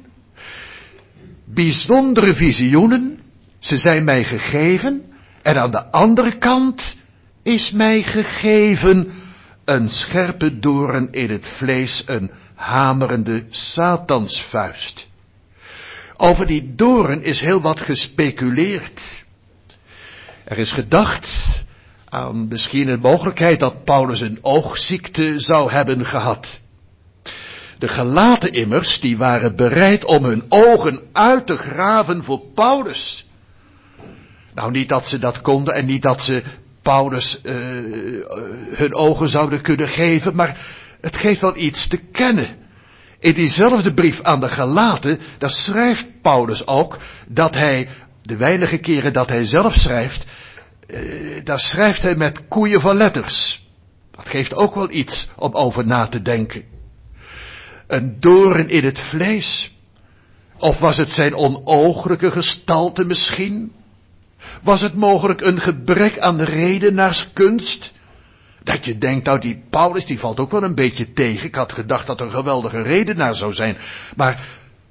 bijzondere visioenen, ze zijn mij gegeven, en aan de andere kant is mij gegeven een scherpe doorn in het vlees, een hamerende Satansvuist. Over die doorn is heel wat gespeculeerd. Er is gedacht aan misschien een mogelijkheid dat Paulus een oogziekte zou hebben gehad. De Galaten immers, die waren bereid om hun ogen uit te graven voor Paulus. Nou, niet dat ze dat konden en niet dat ze Paulus hun ogen zouden kunnen geven, maar het geeft wel iets te kennen. In diezelfde brief aan de Galaten, daar schrijft Paulus ook dat hij, de weinige keren dat hij zelf schrijft, daar schrijft hij met koeien van letters. Dat geeft ook wel iets om over na te denken. Een doorn in het vlees. Of was het zijn onooglijke gestalte misschien? Was het mogelijk een gebrek aan redenaarskunst? Dat je denkt, nou die Paulus die valt ook wel een beetje tegen. Ik had gedacht dat er een geweldige redenaar zou zijn. Maar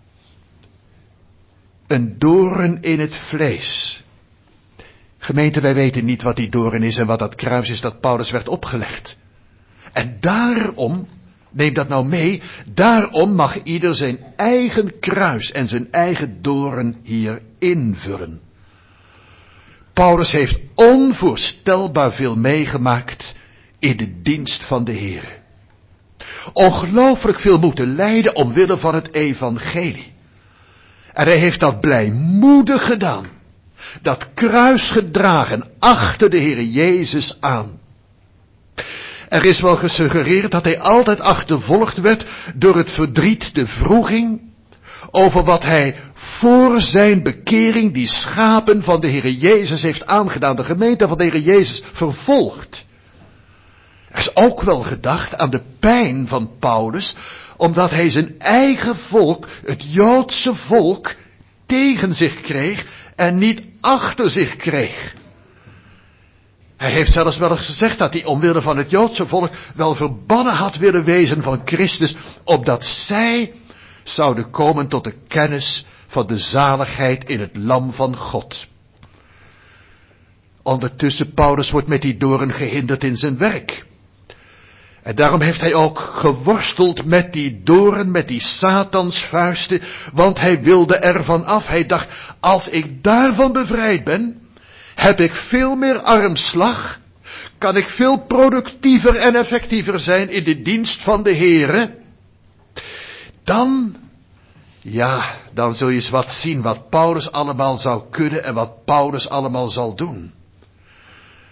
een doorn in het vlees. Gemeente, wij weten niet wat die doorn is en wat dat kruis is dat Paulus werd opgelegd. En daarom, neem dat nou mee, daarom mag ieder zijn eigen kruis en zijn eigen doorn hier invullen. Paulus heeft onvoorstelbaar veel meegemaakt in de dienst van de Heer. Ongelooflijk veel moeten lijden omwille van het evangelie. En hij heeft dat blijmoedig gedaan. Dat kruis gedragen achter de Heer Jezus aan. Er is wel gesuggereerd dat hij altijd achtervolgd werd door het verdriet, de wroeging, over wat hij voor zijn bekering die schapen van de Heer Jezus heeft aangedaan, de gemeente van de Heer Jezus vervolgd. Er is ook wel gedacht aan de pijn van Paulus, omdat hij zijn eigen volk, het Joodse volk, tegen zich kreeg en niet achter zich kreeg. Hij heeft zelfs wel eens gezegd dat hij omwille van het Joodse volk wel verbannen had willen wezen van Christus, opdat zij zouden komen tot de kennis van de zaligheid in het lam van God. Ondertussen, Paulus wordt met die doorn gehinderd in zijn werk. En daarom heeft hij ook geworsteld met die doorn, met die Satansvuisten, want hij wilde ervan af. Hij dacht, als ik daarvan bevrijd ben, heb ik veel meer armslag, kan ik veel productiever en effectiever zijn in de dienst van de Heere. Dan zul je eens wat zien wat Paulus allemaal zou kunnen en wat Paulus allemaal zal doen.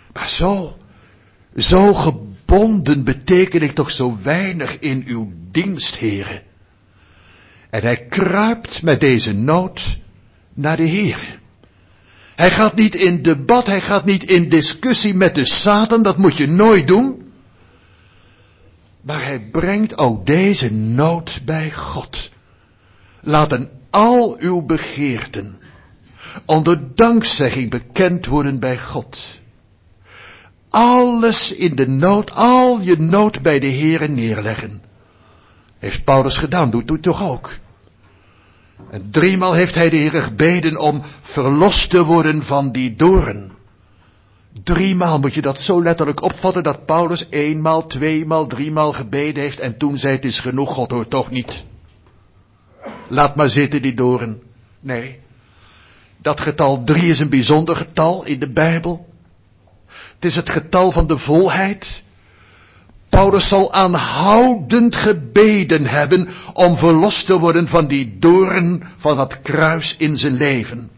Maar zo gebonden beteken ik toch zo weinig in uw dienst, Heere. En hij kruipt met deze nood naar de Heere. Hij gaat niet in debat, hij gaat niet in discussie met de Satan, dat moet je nooit doen. Maar hij brengt ook deze nood bij God. Laten al uw begeerten onder dankzegging bekend worden bij God. Alles in de nood, al je nood bij de Heere neerleggen. Heeft Paulus gedaan, doet u toch ook. En 3-maal heeft hij de Heere gebeden om verlost te worden van die doorn. 3-maal moet je dat zo letterlijk opvatten dat Paulus 1-maal, 2-maal, 3-maal gebeden heeft en toen zei het is genoeg, God hoort toch niet. Laat maar zitten die doorn. Nee, dat getal 3 is een bijzonder getal in de Bijbel. Het is het getal van de volheid. Paulus zal aanhoudend gebeden hebben om verlost te worden van die doorn van dat kruis in zijn leven.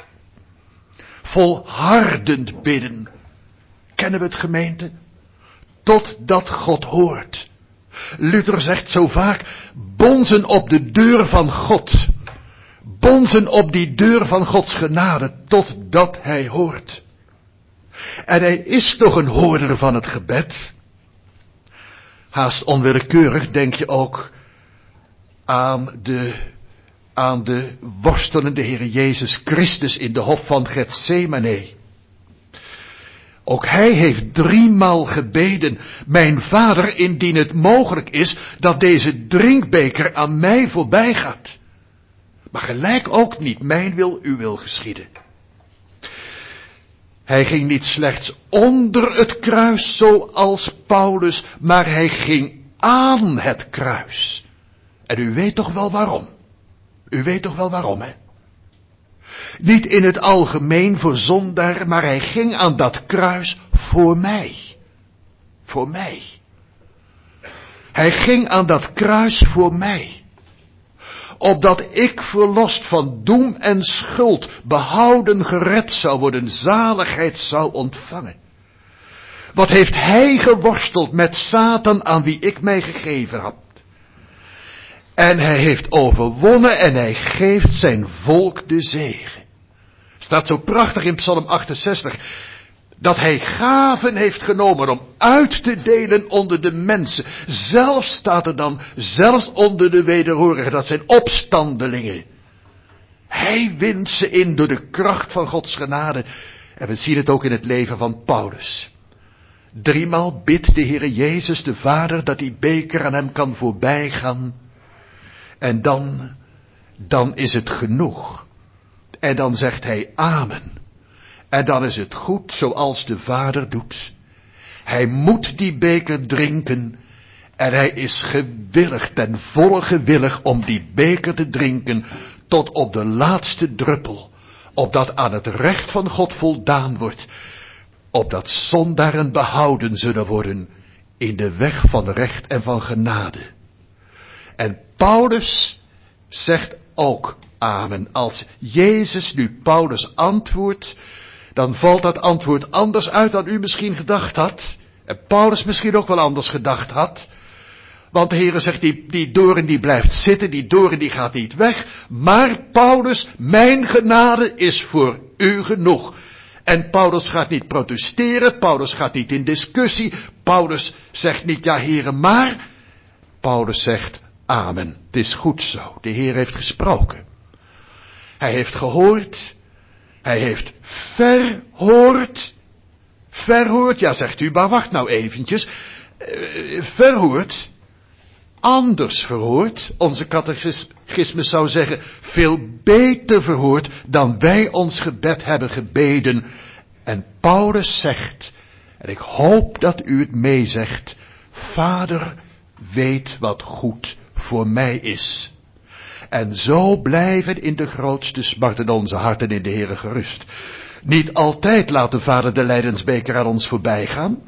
Volhardend bidden. Kennen we het, gemeente? Totdat God hoort. Luther zegt zo vaak, bonzen op de deur van God. Bonzen op die deur van Gods genade, totdat hij hoort. En hij is toch een hoorder van het gebed. Haast onwillekeurig denk je ook aan de worstelende Heer Jezus Christus in de hof van Getsemane. Ook hij heeft 3-maal gebeden, mijn Vader, indien het mogelijk is dat deze drinkbeker aan mij voorbij gaat. Maar gelijk ook niet, mijn wil, uw wil geschieden. Hij ging niet slechts onder het kruis zoals Paulus, maar hij ging aan het kruis. En u weet toch wel waarom? U weet toch wel waarom, hè? Niet in het algemeen voor zondaar, maar hij ging aan dat kruis voor mij. Voor mij. Hij ging aan dat kruis voor mij. Opdat ik verlost van doem en schuld, behouden, gered zou worden, zaligheid zou ontvangen. Wat heeft hij geworsteld met Satan aan wie ik mij gegeven had. En hij heeft overwonnen en hij geeft zijn volk de zegen. Staat zo prachtig in Psalm 68. Dat hij gaven heeft genomen om uit te delen onder de mensen. Zelfs staat er dan, zelfs onder de wederhorigen, dat zijn opstandelingen. Hij wint ze in door de kracht van Gods genade. En we zien het ook in het leven van Paulus. 3-maal bidt de Heere Jezus de Vader dat die beker aan hem kan voorbij gaan. En dan is het genoeg. En dan zegt hij amen. En dan is het goed zoals de Vader doet. Hij moet die beker drinken. En hij is gewillig, ten volle gewillig om die beker te drinken. Tot op de laatste druppel. Opdat aan het recht van God voldaan wordt. Opdat zondaren behouden zullen worden. In de weg van recht en van genade. En Paulus zegt ook amen. Als Jezus nu Paulus antwoordt, dan valt dat antwoord anders uit dan u misschien gedacht had. En Paulus misschien ook wel anders gedacht had. Want de Heere zegt, die doorn die blijft zitten, die doorn die gaat niet weg. Maar Paulus, mijn genade is voor u genoeg. En Paulus gaat niet protesteren, Paulus gaat niet in discussie. Paulus zegt niet, ja Heere, maar. Paulus zegt, amen, het is goed zo. De Heer heeft gesproken. Hij heeft gehoord. Hij heeft verhoord. Verhoord, ja zegt u, maar wacht nou eventjes. Verhoord. Anders verhoord. Onze catechismus zou zeggen, veel beter verhoord dan wij ons gebed hebben gebeden. En Paulus zegt, en ik hoop dat u het meezegt, Vader, weet wat goed voor mij is. En zo blijven in de grootste smarten onze harten in de Heere gerust. Niet altijd laat de Vader de lijdensbeker aan ons voorbij gaan.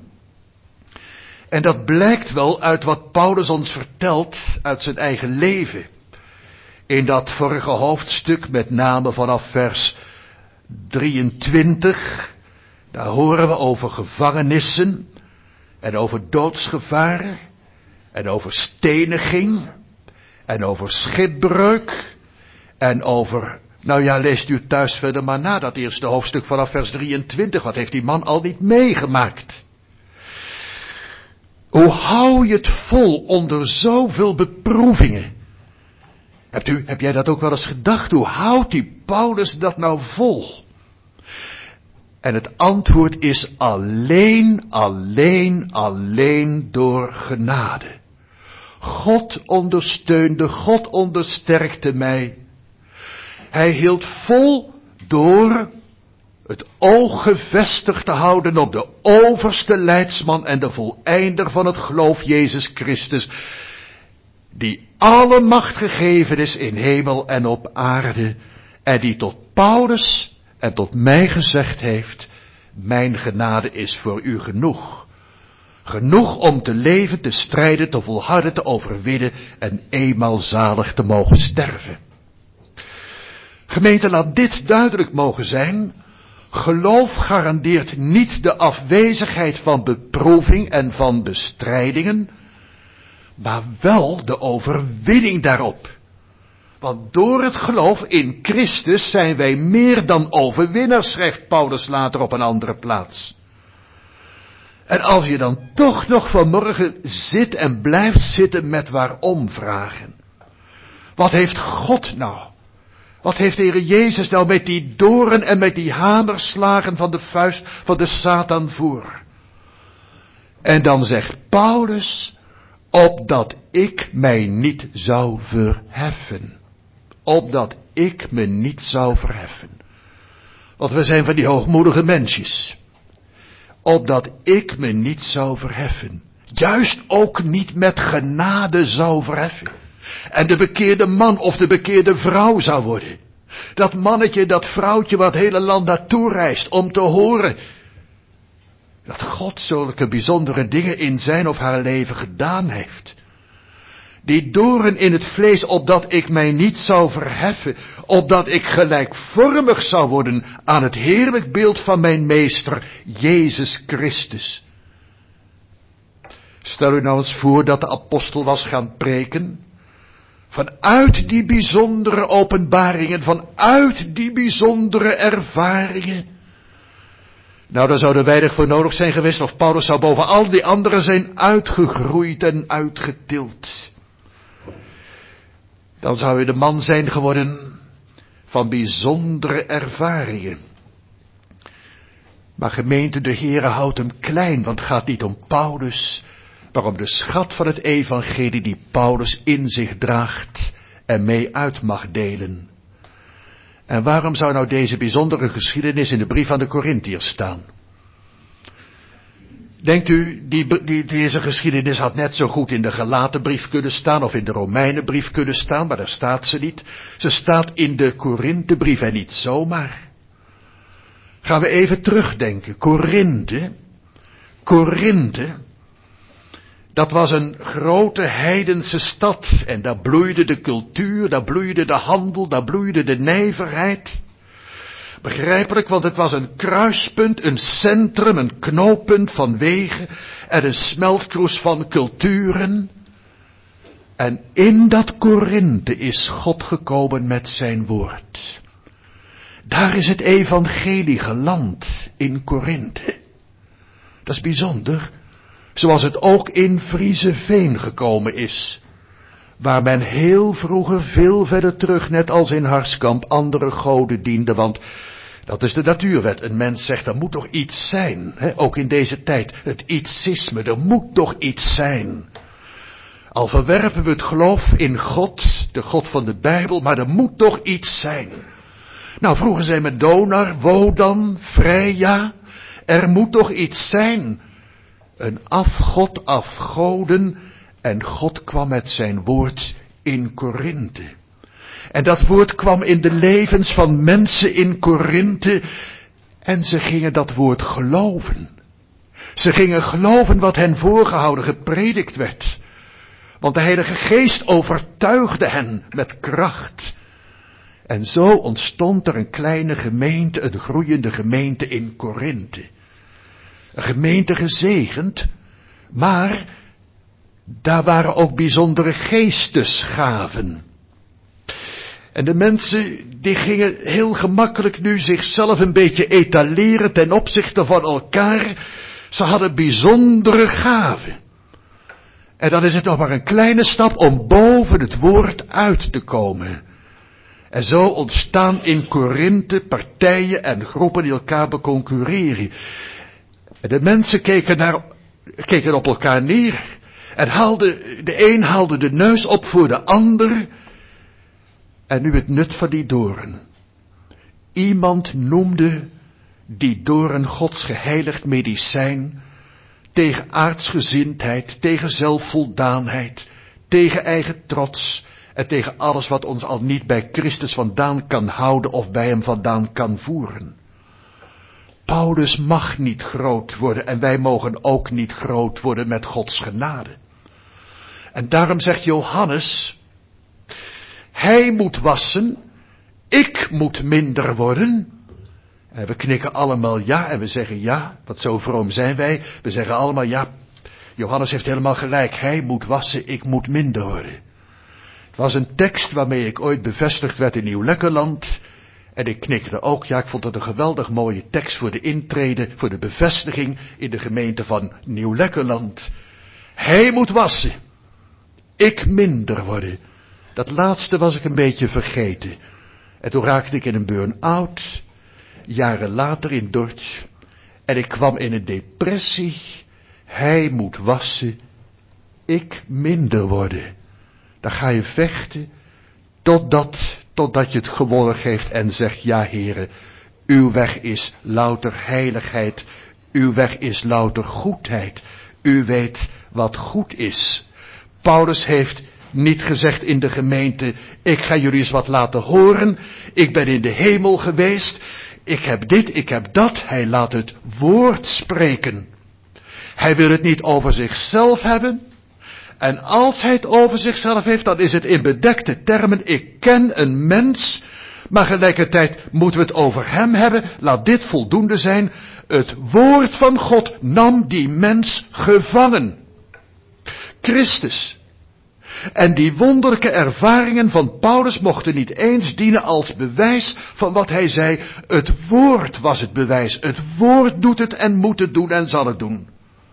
En dat blijkt wel uit wat Paulus ons vertelt uit zijn eigen leven. In dat vorige hoofdstuk, met name vanaf vers 23, Daar horen we over gevangenissen en over doodsgevaren en over steniging en over schipbreuk en over... Nou ja, leest u thuis verder maar na, dat eerste hoofdstuk vanaf vers 23. Wat heeft die man al niet meegemaakt? Hoe hou je het vol onder zoveel beproevingen? Heb jij dat ook wel eens gedacht? Hoe houdt die Paulus dat nou vol? En het antwoord is alleen door genade. God ondersteunde, God ondersterkte mij. Hij hield vol door het oog gevestigd te houden op de overste leidsman en de voleinder van het geloof, Jezus Christus, die alle macht gegeven is in hemel en op aarde, en die tot Paulus en tot mij gezegd heeft: mijn genade is voor u genoeg. Genoeg om te leven, te strijden, te volharden, te overwinnen en eenmaal zalig te mogen sterven. Gemeente, laat dit duidelijk mogen zijn. Geloof garandeert niet de afwezigheid van beproeving en van bestrijdingen, maar wel de overwinning daarop. Want door het geloof in Christus zijn wij meer dan overwinnaars, schrijft Paulus later op een andere plaats. En als je dan toch nog vanmorgen zit en blijft zitten met waarom vragen. Wat heeft God nou? Wat heeft de Heer Jezus nou met die doorn en met die hamerslagen van de vuist van de Satan voor? En dan zegt Paulus: opdat ik mij niet zou verheffen. Opdat ik me niet zou verheffen. Want we zijn van die hoogmoedige mensjes. Opdat ik me niet zou verheffen. Juist ook niet met genade zou verheffen. En de bekeerde man of de bekeerde vrouw zou worden. Dat mannetje, dat vrouwtje wat het hele land naartoe reist om te horen dat God zulke bijzondere dingen in zijn of haar leven gedaan heeft. Die doorn in het vlees, opdat ik mij niet zou verheffen, opdat ik gelijkvormig zou worden aan het heerlijk beeld van mijn meester, Jezus Christus. Stel u nou eens voor dat de apostel was gaan preken. Vanuit die bijzondere openbaringen, vanuit die bijzondere ervaringen. Nou, daar zou er weinig voor nodig zijn geweest, of Paulus zou boven al die anderen zijn uitgegroeid en uitgetild. Dan zou hij de man zijn geworden van bijzondere ervaringen. Maar gemeente, de Heere houdt hem klein, want het gaat niet om Paulus, maar om de schat van het evangelie die Paulus in zich draagt en mee uit mag delen. En waarom zou nou deze bijzondere geschiedenis in de brief aan de Korintiërs staan? Denkt u, deze geschiedenis had net zo goed in de Galatenbrief kunnen staan of in de Romeinenbrief kunnen staan, maar daar staat ze niet. Ze staat in de Korinthebrief en niet zomaar. Gaan we even terugdenken. Korinthe, dat was een grote heidense stad en daar bloeide de cultuur, daar bloeide de handel, daar bloeide de nijverheid. Begrijpelijk, want het was een kruispunt, een centrum, een knooppunt van wegen en een smeltkroes van culturen. En in dat Korinthe is God gekomen met zijn woord. Daar is het evangelie geland in Korinthe. Dat is bijzonder, zoals het ook in Vriezeveen gekomen is. Waar men heel vroeger veel verder terug, net als in Harskamp, andere goden diende, want dat is de natuurwet. Een mens zegt, er moet toch iets zijn, ook in deze tijd, het ietsisme, er moet toch iets zijn. Al verwerpen we het geloof in God, de God van de Bijbel, maar er moet toch iets zijn. Nou, vroeger zei men Donar, Wodan, Freya, er moet toch iets zijn. Een afgod, afgoden, en God kwam met zijn woord in Korinthe. En dat woord kwam in de levens van mensen in Korinthe en ze gingen dat woord geloven. Ze gingen geloven wat hen voorgehouden, gepredikt werd. Want de Heilige Geest overtuigde hen met kracht. En zo ontstond er een kleine gemeente, een groeiende gemeente in Korinthe. een gemeente gezegend, maar daar waren ook bijzondere geestesgaven. En de mensen die gingen heel gemakkelijk nu zichzelf een beetje etaleren ten opzichte van elkaar. Ze hadden bijzondere gaven. En dan is het nog maar een kleine stap om boven het woord uit te komen. En zo ontstaan in Korinthe partijen en groepen die elkaar beconcurreren. En de mensen keken op elkaar neer. En de een haalde de neus op voor de ander. En nu het nut van die doorn. Iemand noemde die doorn Gods geheiligd medicijn tegen aardsgezindheid, tegen zelfvoldaanheid, tegen eigen trots en tegen alles wat ons al niet bij Christus vandaan kan houden of bij hem vandaan kan voeren. Paulus mag niet groot worden en wij mogen ook niet groot worden met Gods genade. En daarom zegt Johannes, hij moet wassen, ik moet minder worden. En we knikken allemaal ja en we zeggen ja, want zo vroom zijn wij. We zeggen allemaal ja, Johannes heeft helemaal gelijk, hij moet wassen, ik moet minder worden. Het was een tekst waarmee ik ooit bevestigd werd in Nieuw-Lekkerland. En ik knikte ook, ja, ik vond het een geweldig mooie tekst voor de intrede, voor de bevestiging in de gemeente van Nieuw-Lekkerland. Hij moet wassen, ik minder worden. Dat laatste was ik een beetje vergeten. En toen raakte ik in een burn-out, jaren later in Dordtje. En ik kwam in een depressie. Hij moet wassen, ik minder worden. Dan ga je vechten, totdat je het gewonnen geeft en zegt, ja Heere, uw weg is louter heiligheid, uw weg is louter goedheid, u weet wat goed is. Paulus heeft niet gezegd in de gemeente, ik ga jullie eens wat laten horen, ik ben in de hemel geweest, ik heb dit, ik heb dat. Hij laat het woord spreken. Hij wil het niet over zichzelf hebben. En als hij het over zichzelf heeft, dan is het in bedekte termen, ik ken een mens, maar tegelijkertijd moeten we het over hem hebben. Laat dit voldoende zijn. Het woord van God nam die mens gevangen. Christus. En die wonderlijke ervaringen van Paulus mochten niet eens dienen als bewijs van wat hij zei. Het woord was het bewijs. Het woord doet het en moet het doen en zal het doen.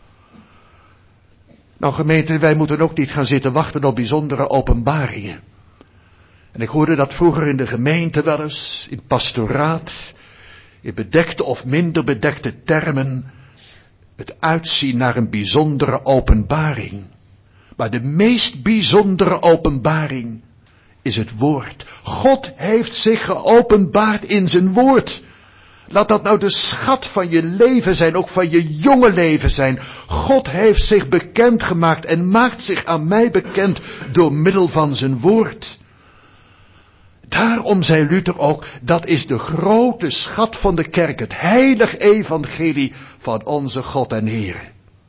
Nou gemeente, wij moeten ook niet gaan zitten wachten op bijzondere openbaringen. En ik hoorde dat vroeger in de gemeente wel eens, in pastoraat, in bedekte of minder bedekte termen, het uitzien naar een bijzondere openbaring. Maar de meest bijzondere openbaring is het woord. God heeft zich geopenbaard in zijn woord. Laat dat nou de schat van je leven zijn, ook van je jonge leven zijn. God heeft zich bekendgemaakt en maakt zich aan mij bekend door middel van zijn woord. Daarom zei Luther ook, dat is de grote schat van de kerk, het heilig evangelie van onze God en Heer.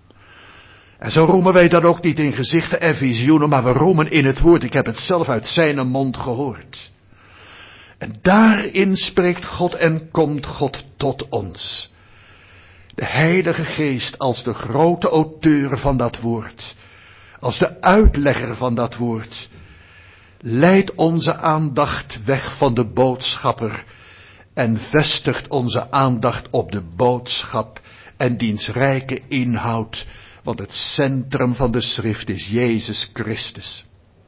En zo roemen wij dat ook niet in gezichten en visioenen, maar we roemen in het woord. Ik heb het zelf uit zijn mond gehoord. En daarin spreekt God en komt God tot ons. De Heilige Geest als de grote auteur van dat woord, als de uitlegger van dat woord, leidt onze aandacht weg van de boodschapper en vestigt onze aandacht op de boodschap en diens rijke inhoud, want het centrum van de schrift is Jezus Christus.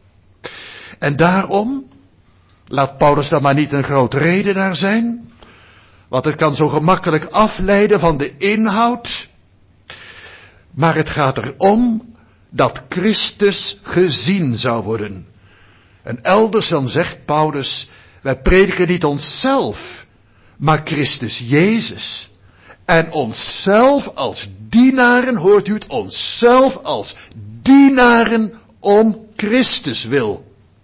En daarom, laat Paulus dan maar niet een groot redenaar zijn, want het kan zo gemakkelijk afleiden van de inhoud, maar het gaat erom dat Christus gezien zou worden. En elders dan zegt Paulus, wij prediken niet onszelf, maar Christus Jezus. En onszelf als dienaren, hoort u het, onszelf als dienaren om Christus wil.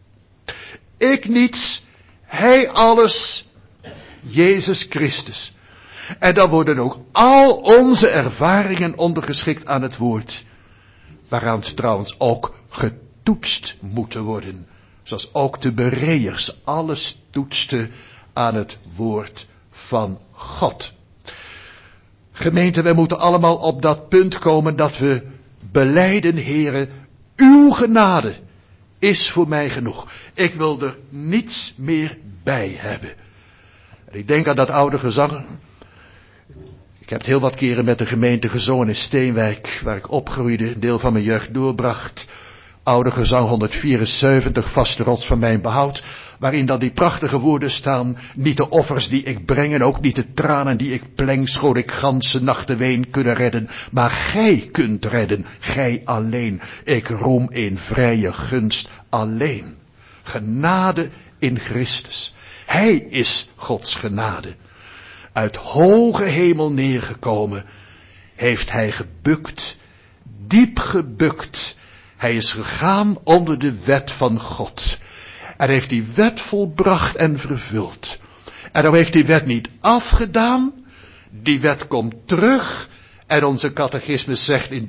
Ik niets, hij alles, Jezus Christus. En dan worden ook al onze ervaringen ondergeschikt aan het woord, waaraan ze trouwens ook getoetst moeten worden. Zoals ook de Bereërs alles toetsten aan het woord van God. Gemeente, wij moeten allemaal op dat punt komen dat we belijden, Heere, uw genade is voor mij genoeg. Ik wil er niets meer bij hebben. En ik denk aan dat oude gezang. Ik heb het heel wat keren met de gemeente gezongen in Steenwijk, waar ik opgroeide, een deel van mijn jeugd doorbracht. Oude gezang 174, vaste rots van mijn behoud, waarin dan die prachtige woorden staan: niet de offers die ik breng en ook niet de tranen die ik pleng, schoon ik ganse nachten ween kunnen redden, maar gij kunt redden, gij alleen. Ik roem in vrije gunst alleen. Genade in Christus. Hij is Gods genade. Uit hoge hemel neergekomen, heeft hij gebukt, diep gebukt. Hij is gegaan onder de wet van God. En heeft die wet volbracht en vervuld. En dan heeft die wet niet afgedaan. Die wet komt terug. En onze catechismus zegt in het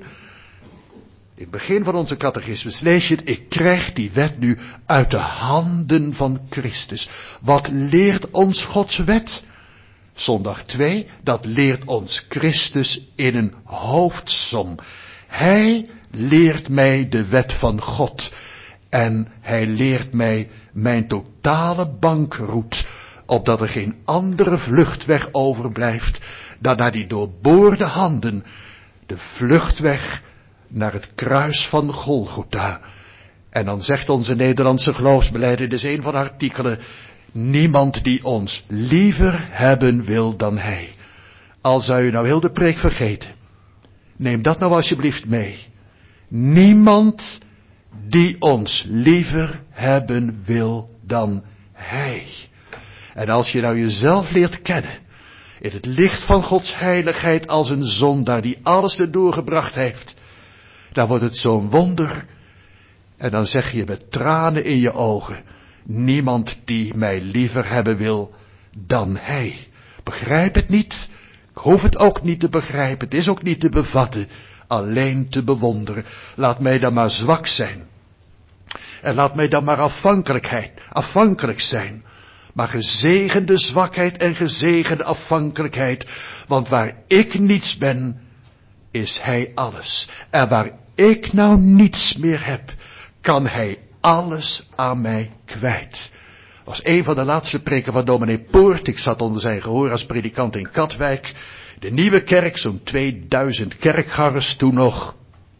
begin van onze catechismus lees je het: ik krijg die wet nu uit de handen van Christus. Wat leert ons Gods wet? Zondag 2, dat leert ons Christus in een hoofdsom. Hij leert mij de wet van God. En hij leert mij mijn totale bankroute, opdat er geen andere vluchtweg overblijft dan naar die doorboorde handen, de vluchtweg naar het kruis van Golgotha. En dan zegt onze Nederlandse geloofsbelijdenis, dit is een van de artikelen: niemand die ons liever hebben wil dan hij. Al zou je nou heel de preek vergeten, neem dat nou alsjeblieft mee. Niemand die ons liever hebben wil dan hij. En als je nou jezelf leert kennen, in het licht van Gods heiligheid als een zondaar die alles erdoor gebracht heeft, dan wordt het zo'n wonder. En dan zeg je met tranen in je ogen: niemand die mij liever hebben wil dan hij. Begrijp het niet. Ik hoef het ook niet te begrijpen. Het is ook niet te bevatten. Alleen te bewonderen. Laat mij dan maar zwak zijn. En laat mij dan maar afhankelijk zijn. Maar gezegende zwakheid en gezegende afhankelijkheid. Want waar ik niets ben, is hij alles. En waar ik nou niets meer heb, kan hij alles aan mij kwijt. Was een van de laatste preken van dominee Poort. Ik zat onder zijn gehoor als predikant in Katwijk. De nieuwe kerk, zo'n 2000 kerkgangers toen nog.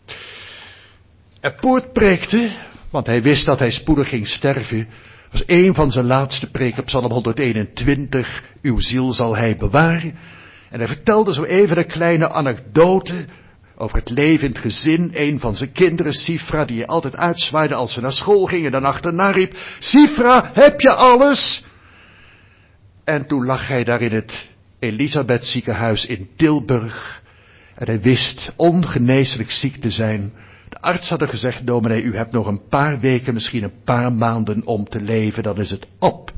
En Poort preekte, want hij wist dat hij spoedig ging sterven. Was een van zijn laatste preken, Psalm 121. Uw ziel zal hij bewaren. En hij vertelde zo even een kleine anekdote over het leven in het gezin. Een van zijn kinderen, Sifra, die hij altijd uitzwaaide als ze naar school gingen en dan achterna riep: Sifra, heb je alles? En toen lag hij daar in het Elisabeth ziekenhuis in Tilburg. En hij wist ongeneeslijk ziek te zijn. De arts had gezegd: dominee, u hebt nog een paar weken, misschien een paar maanden om te leven, dan is het op.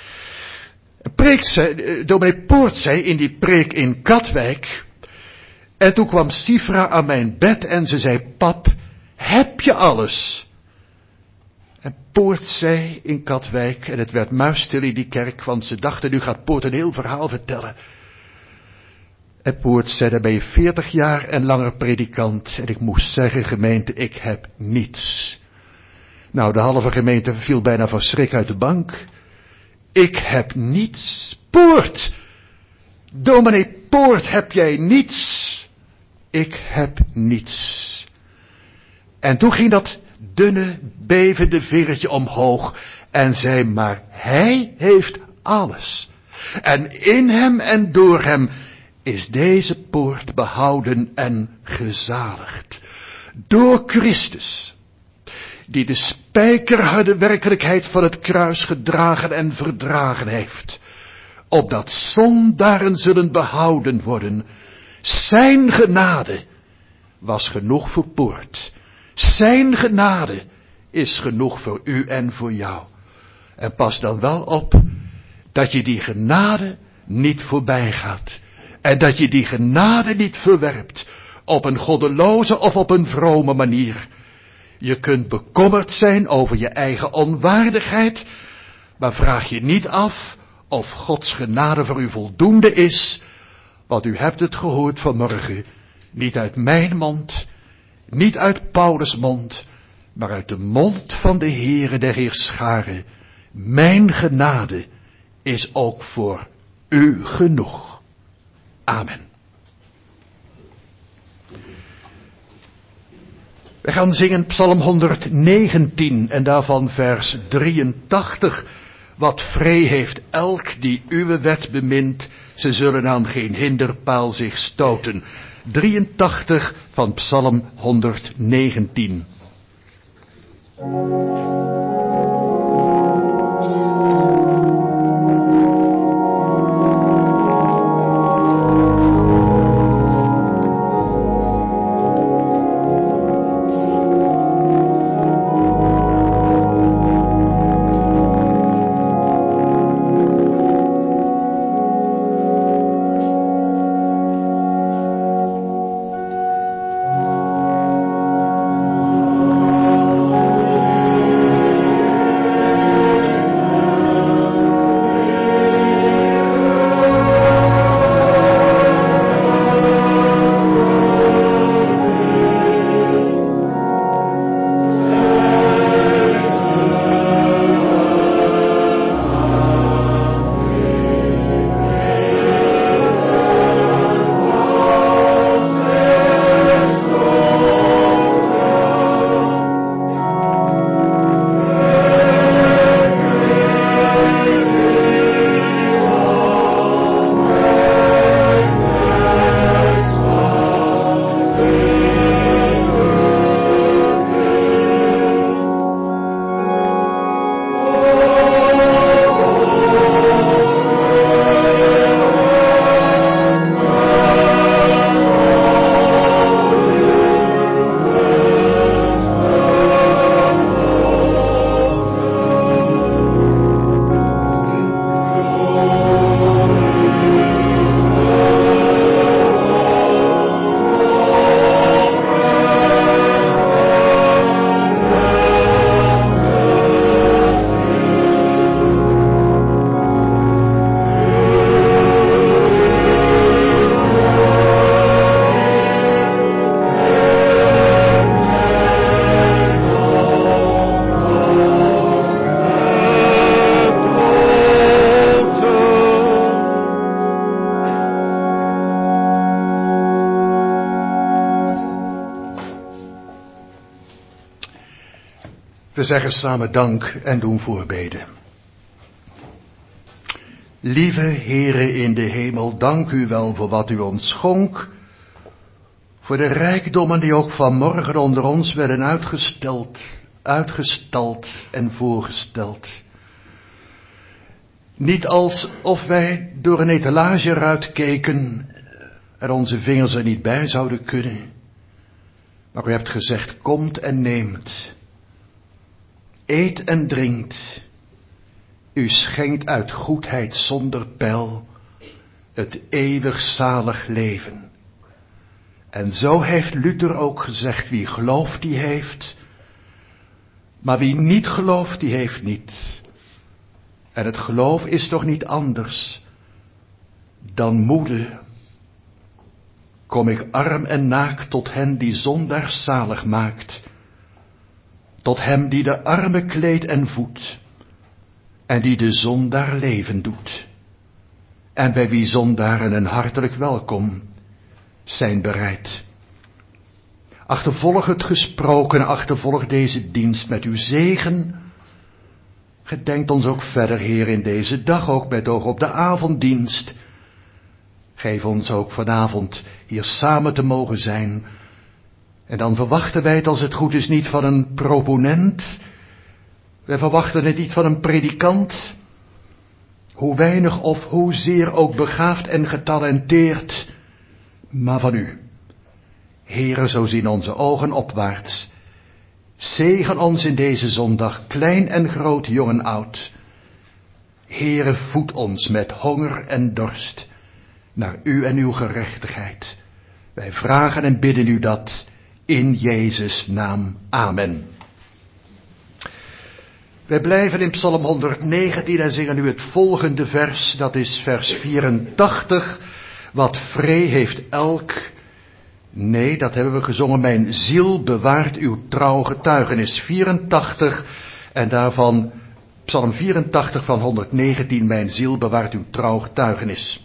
Dominee Poort zei in die preek in Katwijk. En toen kwam Sifra aan mijn bed en ze zei: pap, heb je alles? En Poort zei in Katwijk, en het werd muisstil in die kerk, want ze dachten: nu gaat Poort een heel verhaal vertellen. En Poort zei: dan ben je 40 jaar en langer predikant. En ik moest zeggen: gemeente, ik heb niets. Nou, de halve gemeente viel bijna van schrik uit de bank. Ik heb niets. Poort! Dominee Poort, heb jij niets? Ik heb niets. En toen ging dat dunne, bevende vingertje omhoog en zei: maar hij heeft alles. En in hem en door hem is deze Poort behouden en gezaligd. Door Christus, die de spijkerharde werkelijkheid van het kruis gedragen en verdragen heeft, opdat zondaren zullen behouden worden. Zijn genade was genoeg voor Poort. Zijn genade is genoeg voor u en voor jou. En pas dan wel op dat je die genade niet voorbij gaat. En dat je die genade niet verwerpt op een goddeloze of op een vrome manier. Je kunt bekommerd zijn over je eigen onwaardigheid, maar vraag je niet af of Gods genade voor u voldoende is, Want u hebt het gehoord vanmorgen, niet uit mijn mond, niet uit Paulus' mond, maar uit de mond van de Heere der Heerscharen. Mijn genade is ook voor u genoeg. Amen. We gaan zingen Psalm 119 en daarvan vers 83. Wat vree heeft elk die uw wet bemint, ze zullen aan geen hinderpaal zich stoten. 83 van Psalm 119. We zeggen samen dank en doen voorbeden. Lieve Heere in de hemel, dank u wel voor wat u ons schonk, voor de rijkdommen die ook vanmorgen onder ons werden uitgestald en voorgesteld. Niet alsof wij door een etalage eruit keken en onze vingers er niet bij zouden kunnen, maar u hebt gezegd, komt en neemt. Eet en drinkt, u schenkt uit goedheid zonder peil het eeuwig zalig leven. En zo heeft Luther ook gezegd, wie gelooft die heeft, maar wie niet gelooft die heeft niet. En het geloof is toch niet anders dan moede. Kom ik arm en naakt tot hen die zondaars zalig maakt, tot hem die de arme kleedt en voedt, en die de zondaar leven doet. En bij wie zondaren een hartelijk welkom zijn bereid. Achtervolg het gesproken, achtervolg deze dienst met uw zegen. Gedenkt ons ook verder, Heer, in deze dag, ook met oog op de avonddienst. Geef ons ook vanavond hier samen te mogen zijn. En dan verwachten wij het, als het goed is, niet van een proponent. Wij verwachten het niet van een predikant. Hoe weinig of hoezeer ook begaafd en getalenteerd, maar van u. Heere, zo zien onze ogen opwaarts. Zegen ons in deze zondag, klein en groot, jong en oud. Heere, voed ons met honger en dorst naar u en uw gerechtigheid. Wij vragen en bidden u dat in Jezus' naam. Amen. Wij blijven in Psalm 119 en zingen nu het volgende vers, dat is vers 84, Wat vree heeft elk... Nee, dat hebben we gezongen. Mijn ziel bewaart uw trouw getuigenis. 84 en daarvan Psalm 84 van 119. Mijn ziel bewaart uw trouw getuigenis.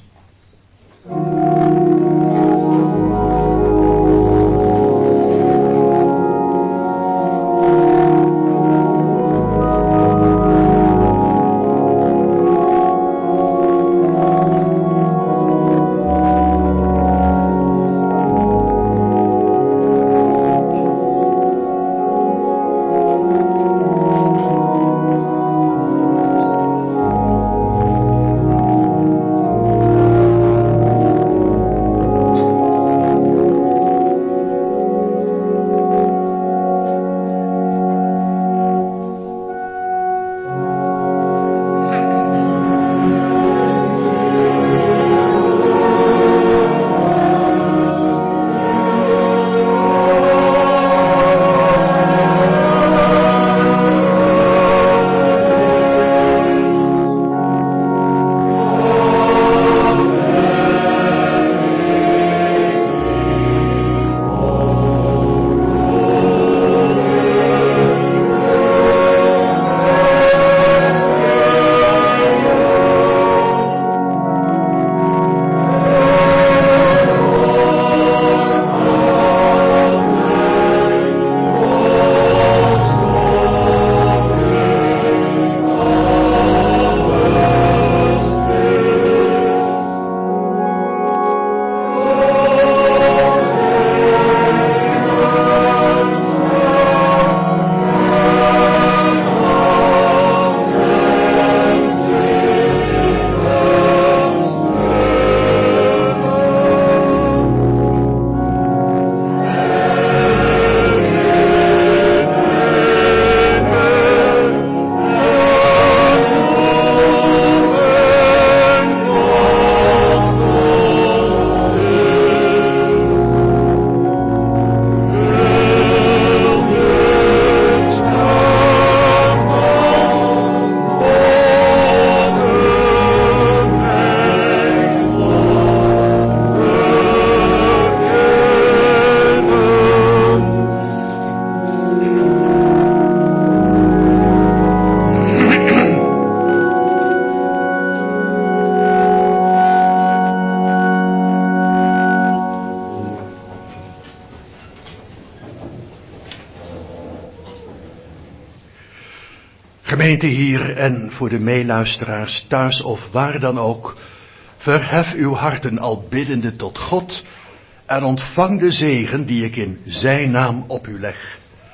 Gemeente hier en voor de meeluisteraars thuis of waar dan ook, verhef uw harten al biddende tot God en ontvang de zegen die ik in zijn naam op u leg.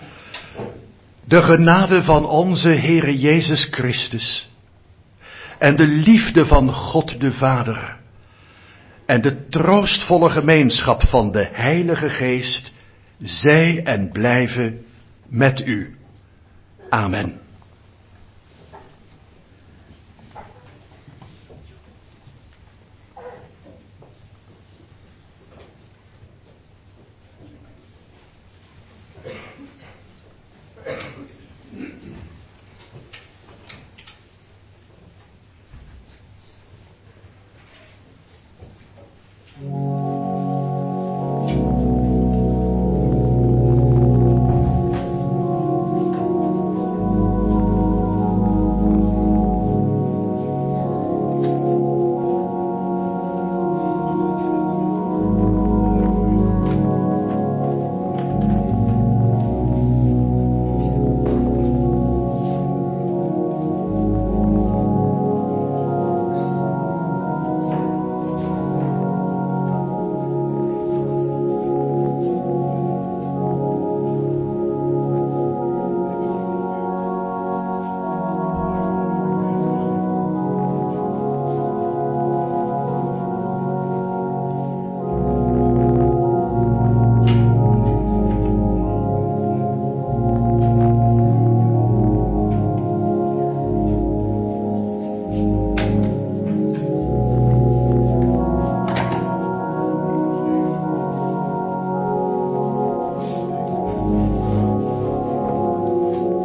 De genade van onze Heere Jezus Christus en de liefde van God de Vader en de troostvolle gemeenschap van de Heilige Geest zij en blijven met u. Amen.